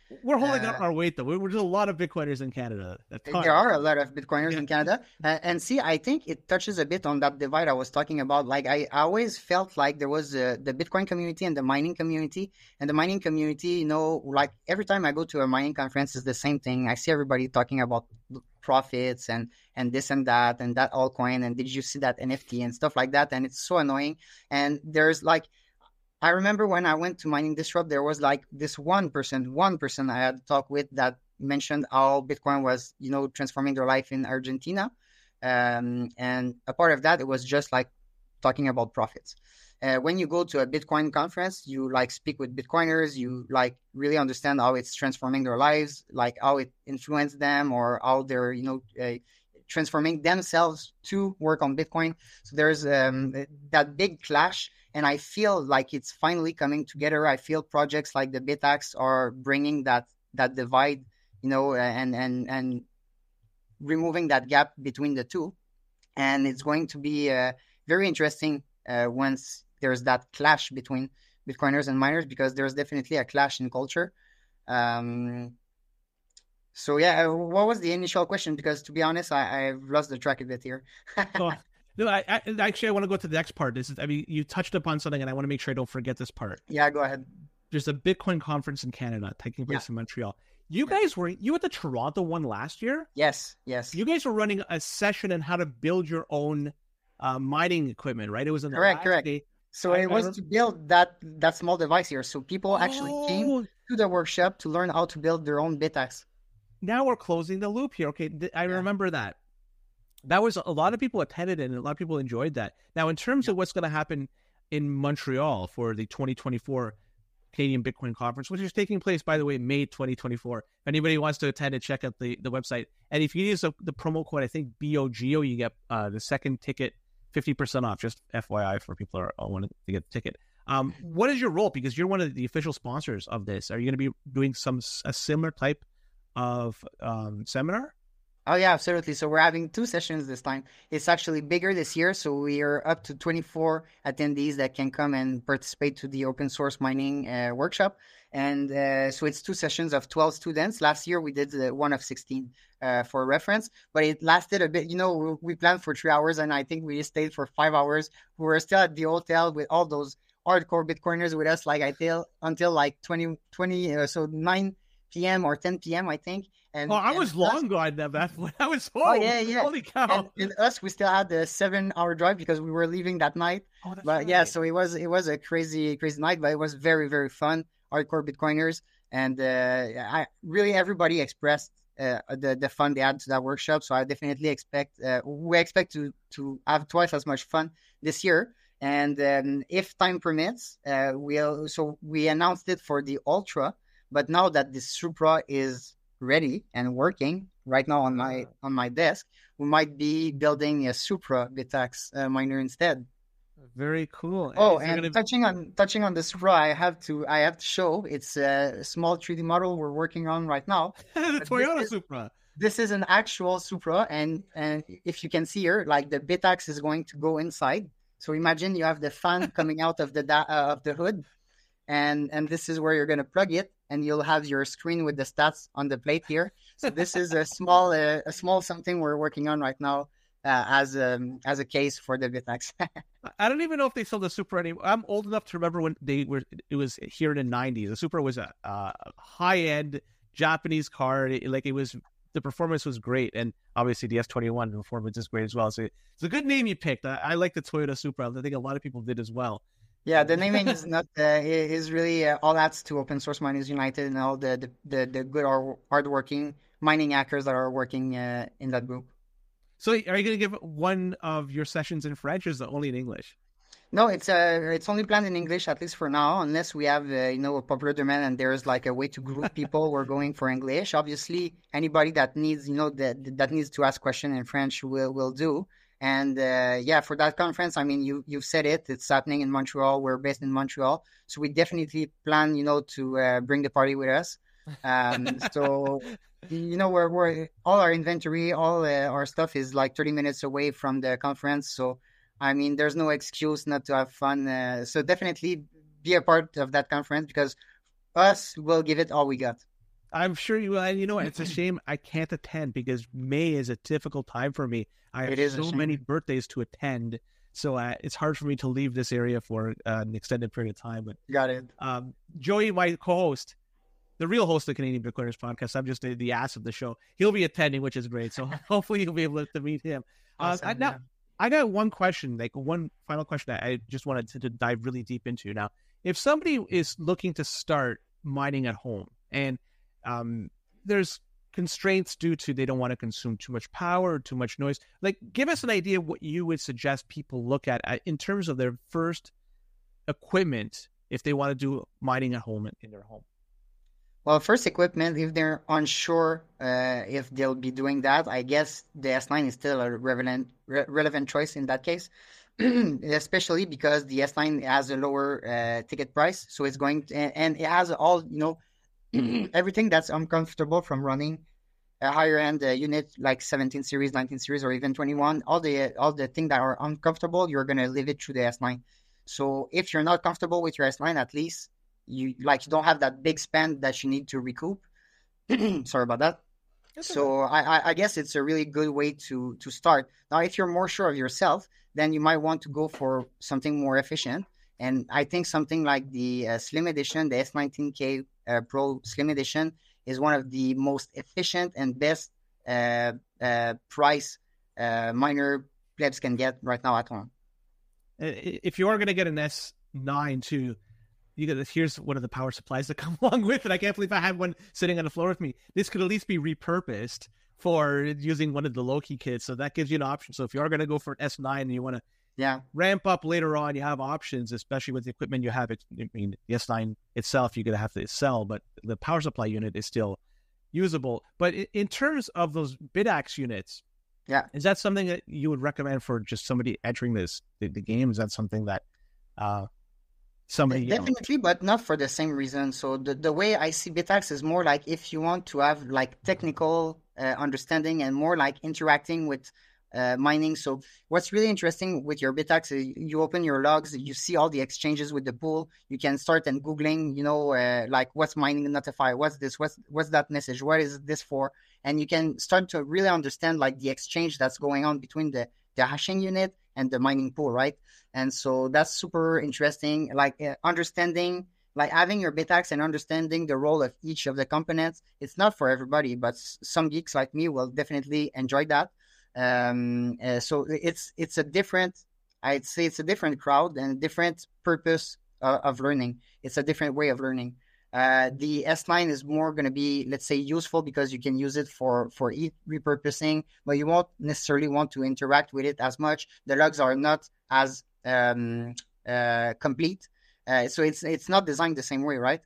We're holding Uh, up our weight, though. We're, there's a lot of Bitcoiners in Canada. A ton. There are a lot of Bitcoiners in Canada. Uh, and see, I think it touches a bit on that divide I was talking about. Like, I, I always felt like there was uh, the Bitcoin community and the mining community. And the mining community, you know, like every time I go to a mining conference, it's the same thing. I see everybody talking about profits and, and this and that and that altcoin. And did you see that N F T and stuff like that? And it's so annoying. And there's like, I remember when I went to Mining Disrupt, there was like this one person, one person I had talked with that mentioned how Bitcoin was, you know, transforming their life in Argentina. Um, and a part of that, it was just like talking about profits. Uh, when you go to a Bitcoin conference, you like speak with Bitcoiners, you like really understand how it's transforming their lives, like how it influenced them or how they're, you know, uh, transforming themselves to work on Bitcoin. So there's um, that big clash. And I feel like it's finally coming together. I feel projects like the BitAxe are bringing that that divide, you know, and and and removing that gap between the two. And it's going to be uh, very interesting uh, once there's that clash between Bitcoiners and miners, because there's definitely a clash in culture. Um, so yeah, what was the initial question? Because to be honest, I, I've lost the track a bit here. oh, no, I, I actually I want to go to the next part. This is, I mean, you touched upon something, and I want to make sure I don't forget this part. Yeah, go ahead. There's a Bitcoin conference in Canada taking place yeah. in Montreal. You yeah. guys were you were at the Toronto one last year? Yes, yes. You guys were running a session on how to build your own uh, mining equipment, right? It was in the correct, last correct. Day. So I, it was I to build that that small device here. So people actually oh. came to the workshop to learn how to build their own BitAxe. Now we're closing the loop here. Okay, I yeah. remember that. That was a lot of people attended it, and a lot of people enjoyed that. Now, in terms yeah. of what's going to happen in Montreal for the twenty twenty-four Canadian Bitcoin Conference, which is taking place, by the way, May twenty twenty-four. If anybody wants to attend it, check out the, the website. And if you use the, the promo code, I think B O G O, you get uh, the second ticket fifty percent off. Just F Y I for people who are wanting to get the ticket. Um, what is your role? Because you're one of the official sponsors of this. Are you going to be doing some a similar type of um, seminar? Oh, yeah, absolutely. So we're having two sessions this time. It's actually bigger this year. So we are up to twenty-four attendees that can come and participate to the open source mining uh, workshop. And uh, so it's two sessions of twelve students. Last year, we did uh, one of sixteen uh, for reference, but it lasted a bit. You know, we, we planned for three hours and I think we stayed for five hours. We were still at the hotel with all those hardcore Bitcoiners with us, like I tell, until like twenty, twenty uh, so nine p.m. or ten p.m. I think. And, oh, I was us, long gone at that point. I was home. Oh, yeah, yeah. Holy cow. And, and us, we still had a seven hour drive because we were leaving that night. Oh, that's but right. yeah, so it was it was a crazy, crazy night, but it was very, very fun. Hardcore Bitcoiners. And uh, I really everybody expressed uh, the, the fun they had to that workshop. So I definitely expect, uh, we expect to, to have twice as much fun this year. And um, if time permits, uh, we'll, so we announced it for the Ultra, but now that the Supra is ready and working right now on my on my desk, we might be building a Supra BitAxe uh, miner instead. Very cool. Oh, and gonna... touching on touching on the Supra, I have to I have to show it's a small three D model we're working on right now. The Toyota this is, Supra. This is an actual Supra, and and if you can see here, like the BitAxe is going to go inside. So imagine you have the fan coming out of the da- uh, of the hood. And and this is where you're going to plug it, and you'll have your screen with the stats on the plate here. So this is a small uh, a small something we're working on right now uh, as um as a case for the BitAxe. I don't even know if they sell the Supra anymore. I'm old enough to remember when they were. It was here in the nineties. The Supra was a uh, high end Japanese car. It, like it was, the performance was great, and obviously the S twenty-one performance is great as well. So it's a good name you picked. I, I like the Toyota Supra. I think a lot of people did as well. Yeah, the naming is not uh, is really uh, all that's to Open Source Miners United and all the the, the, the good or hardworking mining hackers that are working uh, in that group. So, are you going to give one of your sessions in French, or is it only in English? No, it's uh, it's only planned in English, at least for now, unless we have uh, you know a popular demand and there's like a way to group people. We're going for English. Obviously, anybody that needs you know that that needs to ask question in French will will do. And uh, yeah, for that conference, I mean, you you've said it. It's happening in Montreal. We're based in Montreal, so we definitely plan, you know, to uh, bring the party with us. Um, so you know, we're we're all our inventory, all uh, our stuff is like thirty minutes away from the conference. So I mean, there's no excuse not to have fun. Uh, so definitely be a part of that conference because us will give it all we got. I'm sure you will. And you know what? It's a shame I can't attend because May is a difficult time for me. I have It is a so shame. many birthdays to attend. So uh, it's hard for me to leave this area for uh, an extended period of time. But Got it. um, Joey, my co-host, the real host of the Canadian Bitcoiners podcast, I'm just the, the ass of the show. He'll be attending, which is great. So hopefully you'll be able to meet him. Awesome, uh, I, now, yeah. I got one question, like one final question that I just wanted to, to dive really deep into. Now, if somebody is looking to start mining at home and um, there's constraints due to they don't want to consume too much power or too much noise, like give us an idea of what you would suggest people look at uh, in terms of their first equipment if they want to do mining at home in, in their home. Well, first equipment, if they're unsure uh, if they'll be doing that, I guess the S nine is still a relevant re- relevant choice in that case, especially because the S nine has a lower uh, ticket price, so it's going to, and, and it has all you know everything that's uncomfortable from running a higher end uh, unit like seventeen series, nineteen series, or even twenty-one. All the all the things that are uncomfortable, you're gonna live it through the S nine. So if you're not comfortable with your S nine, at least you like you don't have that big spend that you need to recoup. Sorry about that. That's So I, I I guess it's a really good way to to start. Now, if you're more sure of yourself, then you might want to go for something more efficient. And I think something like the uh, Slim Edition, the S nineteen K uh, Pro Slim Edition, is one of the most efficient and best uh, uh, price uh, miner plebs can get right now at home. If you are going to get an S nine too, you get this. Here's one of the power supplies that come along with it. I can't believe I have one sitting on the floor with me. This could at least be repurposed for using one of the Loki kits. So that gives you an option. So if you are going to go for an S nine and you want to yeah. ramp up later on, you have options, especially with the equipment you have. It, I mean, the S nine itself, you're going to have to sell, but the power supply unit is still usable. But in terms of those BitAxe units, yeah, is that something that you would recommend for just somebody entering this the, the game? Is that something that uh, somebody definitely, you know, but not for the same reason. So the, the way I see BitAxe is more like if you want to have like technical uh, understanding and more like interacting with uh, mining. So what's really interesting with your BitAxe is you open your logs, you see all the exchanges with the pool. You can start and Googling, you know, uh, like what's mining notify, what's this, what's what's that message, what is this for? And you can start to really understand like the exchange that's going on between the, the hashing unit and the mining pool, right? And so that's super interesting, like uh, understanding, like having your BitAxe and understanding the role of each of the components. It's not for everybody, but some geeks like me will definitely enjoy that. Um, uh, so it's it's a different, I'd say it's a different crowd and a different purpose uh, of learning. It's a different way of learning. Uh, the S nine is more going to be, let's say, useful because you can use it for, for e- repurposing, but you won't necessarily want to interact with it as much. The logs are not as um, uh, complete. Uh, so it's it's not designed the same way, right?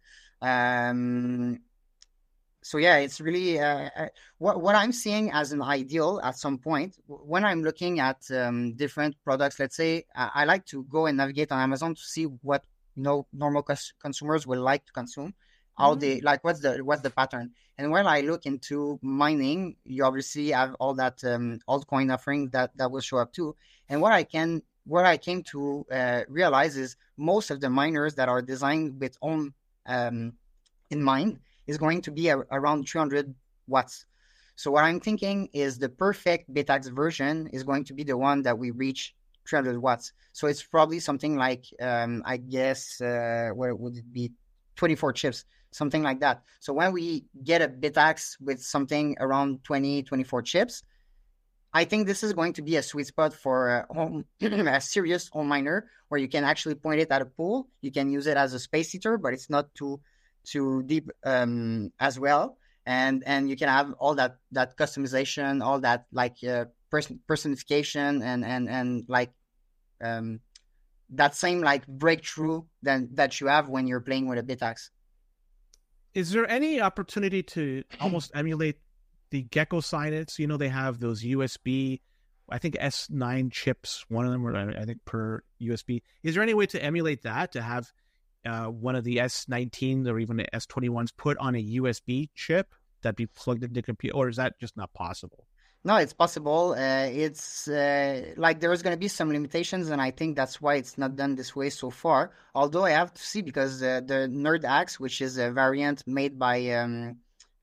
Um, so yeah, it's really uh, what what I'm seeing as an ideal at some point when I'm looking at um, different products. Let's say I, I like to go and navigate on Amazon to see what you know normal cons- consumers will like to consume. How mm-hmm. they like what's the what's the pattern. And when I look into mining, you obviously have all that um, altcoin offering that that will show up too. And what I can what I came to uh, realize is most of the miners that are designed with ohm um, in mind is going to be a, around three hundred watts. So what I'm thinking is the perfect BitAxe version is going to be the one that we reach three hundred watts. So it's probably something like, um, I guess, uh, what would it be? twenty-four chips, something like that. So when we get a BitAxe with something around twenty, twenty-four chips, I think this is going to be a sweet spot for a, home, a serious home miner where you can actually point it at a pool. You can use it as a space heater, but it's not too too deep um, as well. And and you can have all that that customization, all that like uh, person, personification and and and like um, that same like breakthrough that that you have when you're playing with a BitAxe. Is there any opportunity to almost emulate the Gecko Signets? You know, they have those U S B, I think S nine chips, one of them, or I think per U S B. Is there any way to emulate that, to have uh, one of the S nineteen or even the S twenty-ones put on a U S B chip that be plugged into the computer, or is that just not possible? No, it's possible. Uh, it's uh, like there's going to be some limitations, and I think that's why it's not done this way so far. Although I have to see, because uh, the NerdAxe, which is a variant made by um,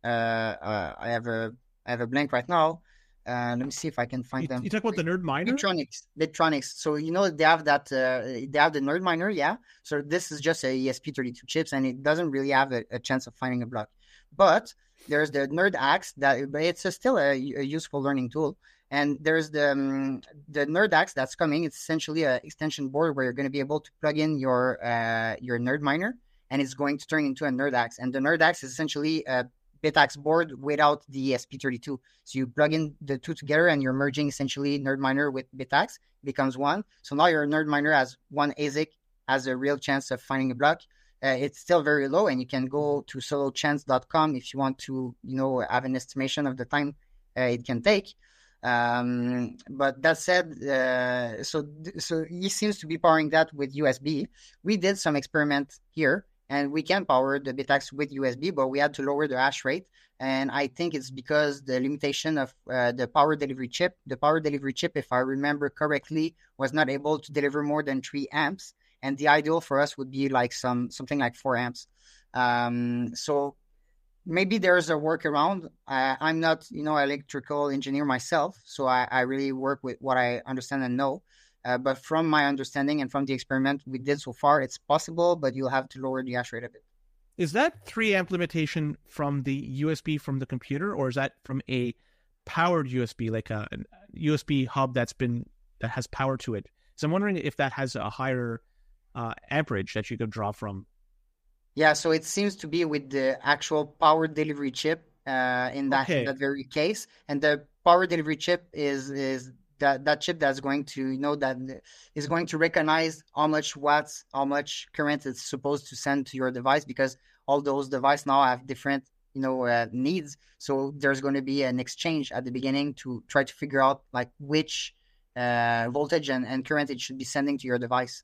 uh, uh, I have a I have a blank right now. Uh, let me see if I can find You, them. you talk about the Nerd Miner? Bitronix, Bitronix. So you know they have that. Uh, they have the Nerd Miner, yeah. So this is just a E S P thirty-two chips, and it doesn't really have a, a chance of finding a block. But there's the Nerd Axe that it's a, still a, a useful learning tool. And there's the um, the Nerd Axe that's coming. It's essentially an extension board where you're going to be able to plug in your uh, your Nerd Miner, and it's going to turn into a Nerd Axe. And the Nerd Axe is essentially a Bitaxe board without the E S P thirty-two. So you plug in the two together and you're merging essentially Nerd Miner with Bitaxe, becomes one. So now your Nerd Miner has one A S I C, has a real chance of finding a block. Uh, it's still very low, and you can go to solo chance dot com if you want to, you know, have an estimation of the time uh, it can take. Um, but that said, uh, so so he seems to be powering that with U S B. We did some experiment here, and we can power the Bitaxe with U S B, but we had to lower the hash rate. And I think it's because the limitation of uh, the power delivery chip. The power delivery chip, if I remember correctly, was not able to deliver more than three amps. And the ideal for us would be like some something like four amps. Um, so maybe there's a workaround. Uh, I'm not, you know, electrical engineer myself, so I, I really work with what I understand and know. Uh, but from my understanding and from the experiment we did so far, it's possible, but you'll have to lower the hash rate a bit. Is that three amp limitation from the U S B from the computer, or is that from a powered U S B, like a, a U S B hub that's been that has power to it? So I'm wondering if that has a higher uh, amperage that you could draw from. Yeah, so it seems to be with the actual power delivery chip uh, in that Okay. in that very case, and the power delivery chip is is that that chip that's going to, you know, that is going to recognize how much watts, how much current it's supposed to send to your device, because all those devices now have different, you know, uh, needs. So there's going to be an exchange at the beginning to try to figure out like which uh, voltage and, and current it should be sending to your device.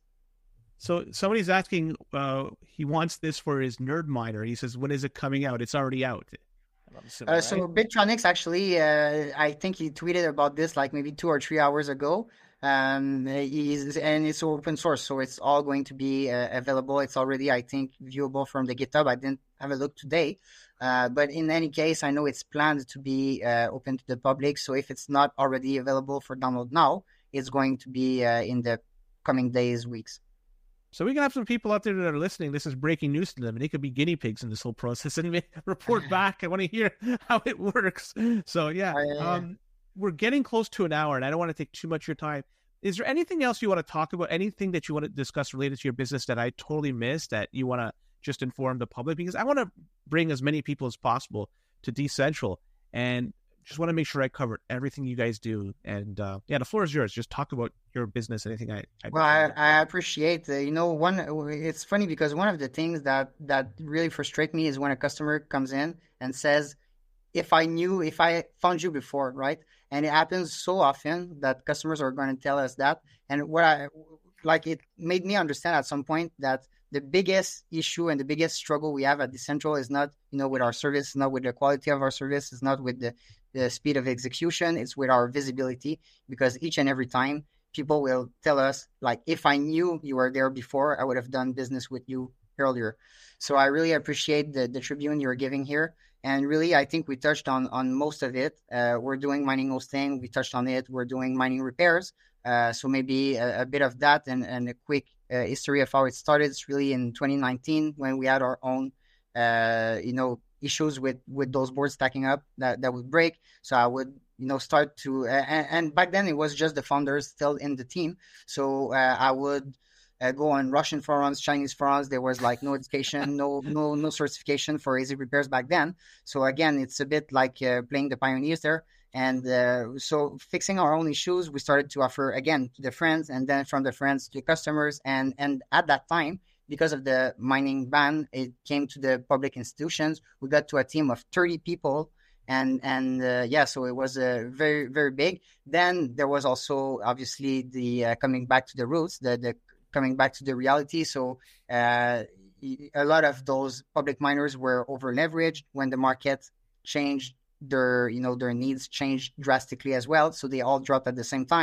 So somebody's asking, uh, he wants this for his Nerd Miner. He says, when is it coming out? It's already out. I'm assuming, Uh, right? so Bitronix actually, uh, I think he tweeted about this like maybe two or three hours ago. Um, he's, and it's open source, so it's all going to be uh, available. It's already, I think, viewable from the GitHub. I didn't have a look today, uh, but in any case, I know it's planned to be uh, open to the public. So if it's not already available for download now, it's going to be uh, in the coming days, weeks. So we can have some people out there that are listening. This is breaking news to them, and they could be guinea pigs in this whole process and report back. I want to hear how it works. So yeah, Uh, um, we're getting close to an hour, and I don't want to take too much of your time. Is there anything else you want to talk about? Anything that you want to discuss related to your business that I totally missed that you want to just inform the public? Because I want to bring as many people as possible to Decentral, and just want to make sure I covered everything you guys do. And uh, yeah, the floor is yours. Just talk about your business. Anything I, I Well, I, I appreciate, uh, you know, one, it's funny because one of the things that, that really frustrate me is when a customer comes in and says, if I knew, if I found you before, right? And it happens so often that customers are going to tell us that. And what I, like, it made me understand at some point that the biggest issue and the biggest struggle we have at Decentral is not, you know, with our service, not with the quality of our service, it's not with the, the speed of execution, it's with our visibility, because each and every time people will tell us, like, if I knew you were there before, I would have done business with you earlier. So I really appreciate the, the tribune you're giving here. And really, I think we touched on, on most of it. Uh, we're doing mining hosting. We touched on it. We're doing mining repairs. Uh, so maybe a, a bit of that and, and a quick uh, history of how it started. It's really in twenty nineteen when we had our own, uh, you know, issues with, with those boards stacking up that, that would break. So I would, you know, start to, uh, and, and back then it was just the founders still in the team. So uh, I would uh, go on Russian forums, Chinese forums. There was like no education, no, no, no certification for easy repairs back then. So again, it's a bit like uh, playing the pioneers there. And uh, so fixing our own issues, we started to offer again to the friends, and then from the friends to customers. And, and at that time, because of the mining ban, it came to the public institutions. We got to a team of thirty people. And, and uh, yeah, so it was uh, very, very big. Then there was also obviously the uh, coming back to the roots, the, the coming back to the reality. So uh, a lot of those public miners were over leveraged when the market changed. Their, you know, their needs changed drastically as well. So they all dropped at the same time.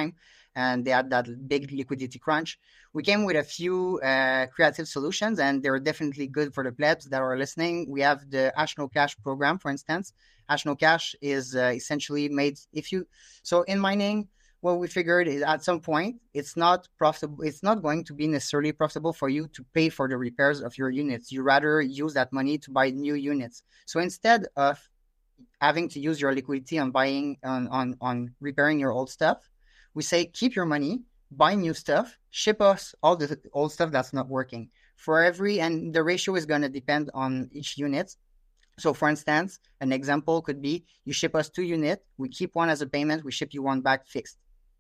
and they had that big liquidity crunch. We came with a few uh, creative solutions, and they're definitely good for the plebs that are listening. We have the Hash No Cash program, for instance. Hash No Cash is uh, essentially made if you so in mining. What we figured is at some point it's not profitable. It's not going to be necessarily profitable for you to pay for the repairs of your units. You rather use that money to buy new units. So instead of having to use your liquidity on buying on on, on repairing your old stuff, we say keep your money, buy new stuff, ship us all the old stuff that's not working. For every and the ratio is going to depend on each unit. So, for instance, an example could be you ship us two units, we keep one as a payment, we ship you one back fixed.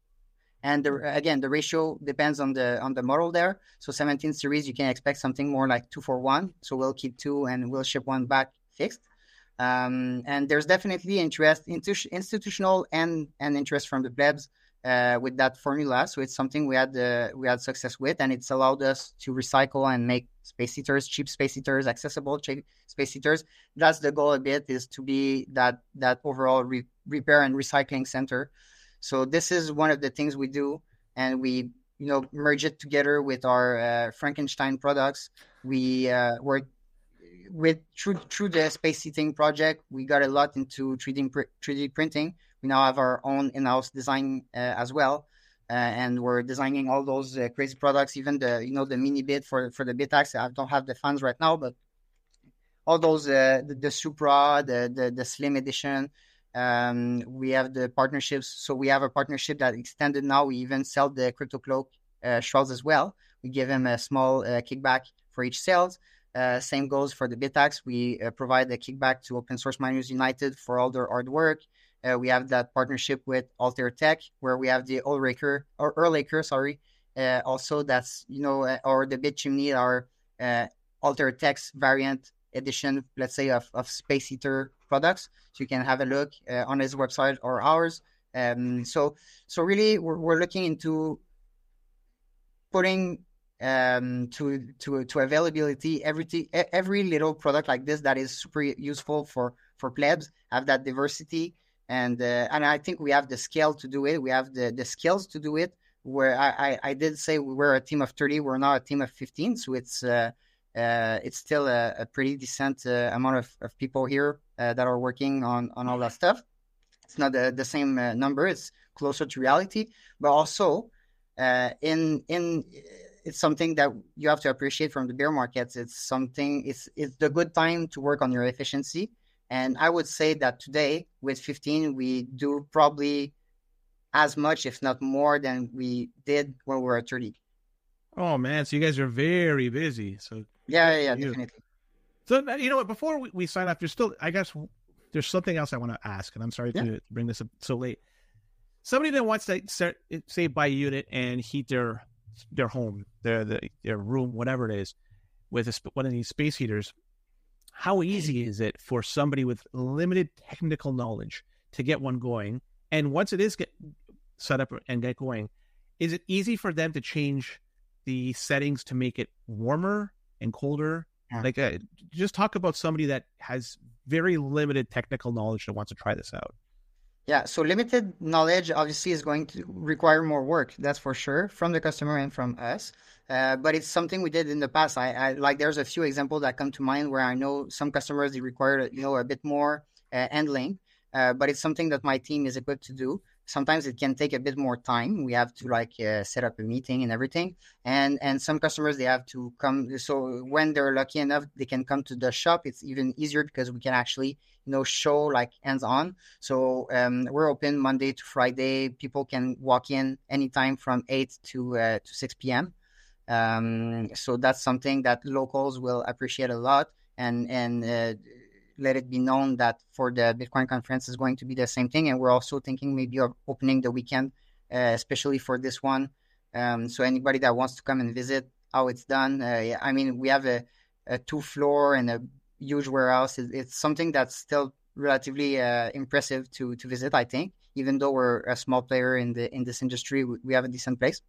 And the, again, the ratio depends on the on the model there. So seventeen series, you can expect something more like two for one. So we'll keep two and we'll ship one back fixed. Um, and there's definitely interest, institutional and, and interest from the plebs uh, with that formula. So it's something we had uh, we had success with, and it's allowed us to recycle and make space heaters, cheap space heaters, accessible cheap space heaters. That's the goal a bit, is to be that that overall re- repair and recycling center. So this is one of the things we do, and we, you know, merge it together with our uh, Frankenstein products. We uh, work with through through the space heating project. We got a lot into three D three D printing. We now have our own in-house design uh, as well, uh, and we're designing all those uh, crazy products. Even the you know the mini bit for for the Bitax. I don't have the funds right now, but all those uh, the, the Supra, the, the the Slim edition. Um, we have the partnerships. So we have a partnership that extended now. We even sell the Crypto Cloak uh, shrouds as well. We give them a small uh, kickback for each sales. Uh, same goes for the Bitax. We uh, provide a kickback to Open Source Miners United for all their hard work. Uh, we have that partnership with Altair Tech, where we have the Earl or Earlaker, sorry. Uh, also, that's, you know, uh, or the Bit Chimney, our uh, Altair Tech's variant edition, let's say, of, of space heater products. So you can have a look uh, on his website or ours. Um, so, so really, we're, we're looking into putting um, to to to availability every every little product like this that is super useful for for plebs. Have that diversity, and uh, and I think we have the scale to do it. We have the the skills to do it. Where I I, I did say we were a team of thirty. We're now a team of fifteen. So it's uh, uh, it's still a, a pretty decent uh, amount of, of people here uh, that are working on, on all that stuff. It's not the, the same uh, number. It's closer to reality, but also uh, in in it's something that you have to appreciate from the bear markets. It's something. It's it's the good time to work on your efficiency. And I would say that today with fifteen, we do probably as much, if not more, than we did when we were at thirty. Oh man, so you guys are very busy. So yeah, yeah, yeah definitely. So you know what? Before we, we sign off, there's still, I guess, there's something else I want to ask, and I'm sorry yeah. to bring this up so late. Somebody that wants to start, say, buy a unit and heat their their home, their their, their room, whatever it is, with a, one of these space heaters. How easy is it for somebody with limited technical knowledge to get one going? And once it is get set up and get going, is it easy for them to change the settings to make it warmer and colder? Yeah. Like, uh, just talk about somebody that has very limited technical knowledge that wants to try this out. Yeah, so limited knowledge obviously is going to require more work, that's for sure, from the customer and from us. Uh, but it's something we did in the past. I, I like there's a few examples that come to mind where I know some customers, they require, you know, a bit more uh, handling, uh, but it's something that my team is equipped to do. Sometimes it can take a bit more time. We have to like uh, set up a meeting and everything. And and some customers, they have to come. So when they're lucky enough, they can come to the shop. It's even easier because we can actually, you know, show like hands-on. So um, we're open Monday to Friday. People can walk in anytime from eight to uh, to six p.m. Um, so that's something that locals will appreciate a lot. And and uh, let it be known that for the Bitcoin conference is going to be the same thing. And we're also thinking maybe of opening the weekend, uh, especially for this one. Um, so anybody that wants to come and visit how it's done. Uh, I mean, we have a, a two floor and a huge warehouse. It, it's something that's still relatively uh, impressive to, to visit, I think, even though we're a small player in the, in this industry, we, we have a decent place.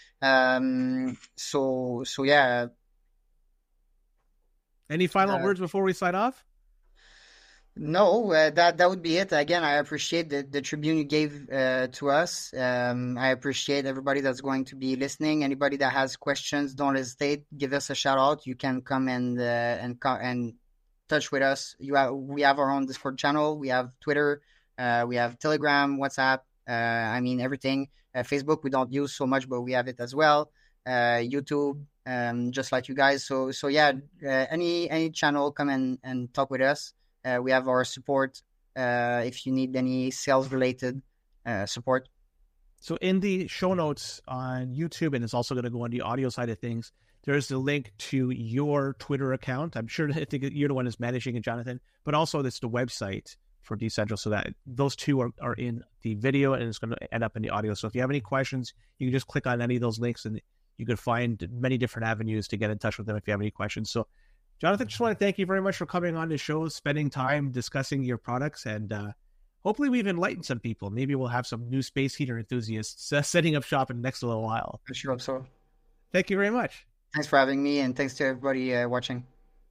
Um, so, so yeah. Any final uh, words before we sign off? No, uh, that that would be it. Again, I appreciate the, the tribune you gave uh, to us. Um, I appreciate everybody that's going to be listening. Anybody that has questions, don't hesitate. Give us a shout out. You can come and uh, and co- and touch with us. You have we have our own Discord channel. We have Twitter. Uh, we have Telegram, WhatsApp. Uh, I mean everything. Uh, Facebook we don't use so much, but we have it as well. Uh, YouTube, um, just like you guys. So so yeah, uh, any any channel, come and and talk with us. Uh, we have our support uh, if you need any sales related uh, support. So in the show notes on YouTube, and it's also going to go on the audio side of things, there's the link to your Twitter account. I'm sure I think you're the one who's managing it, Jonathan, but also it's the website for Decentral, so that those two are, are in the video and it's going to end up in the audio. So if you have any questions, you can just click on any of those links and you can find many different avenues to get in touch with them if you have any questions. So Jonathan, just want to thank you very much for coming on the show, spending time discussing your products, and uh, hopefully we've enlightened some people. Maybe we'll have some new space heater enthusiasts uh, setting up shop in the next little while. I sure hope so. Thank you very much. Thanks for having me, and thanks to everybody uh, watching.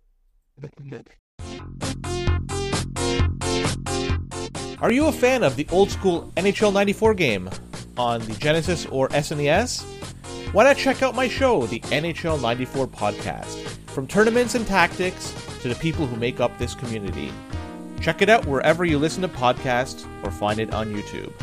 Are you a fan of the old school N H L ninety-four game on the Genesis or S N E S? Why not check out my show, the N H L ninety-four Podcast? From tournaments and tactics to the people who make up this community. Check it out wherever you listen to podcasts or find it on YouTube.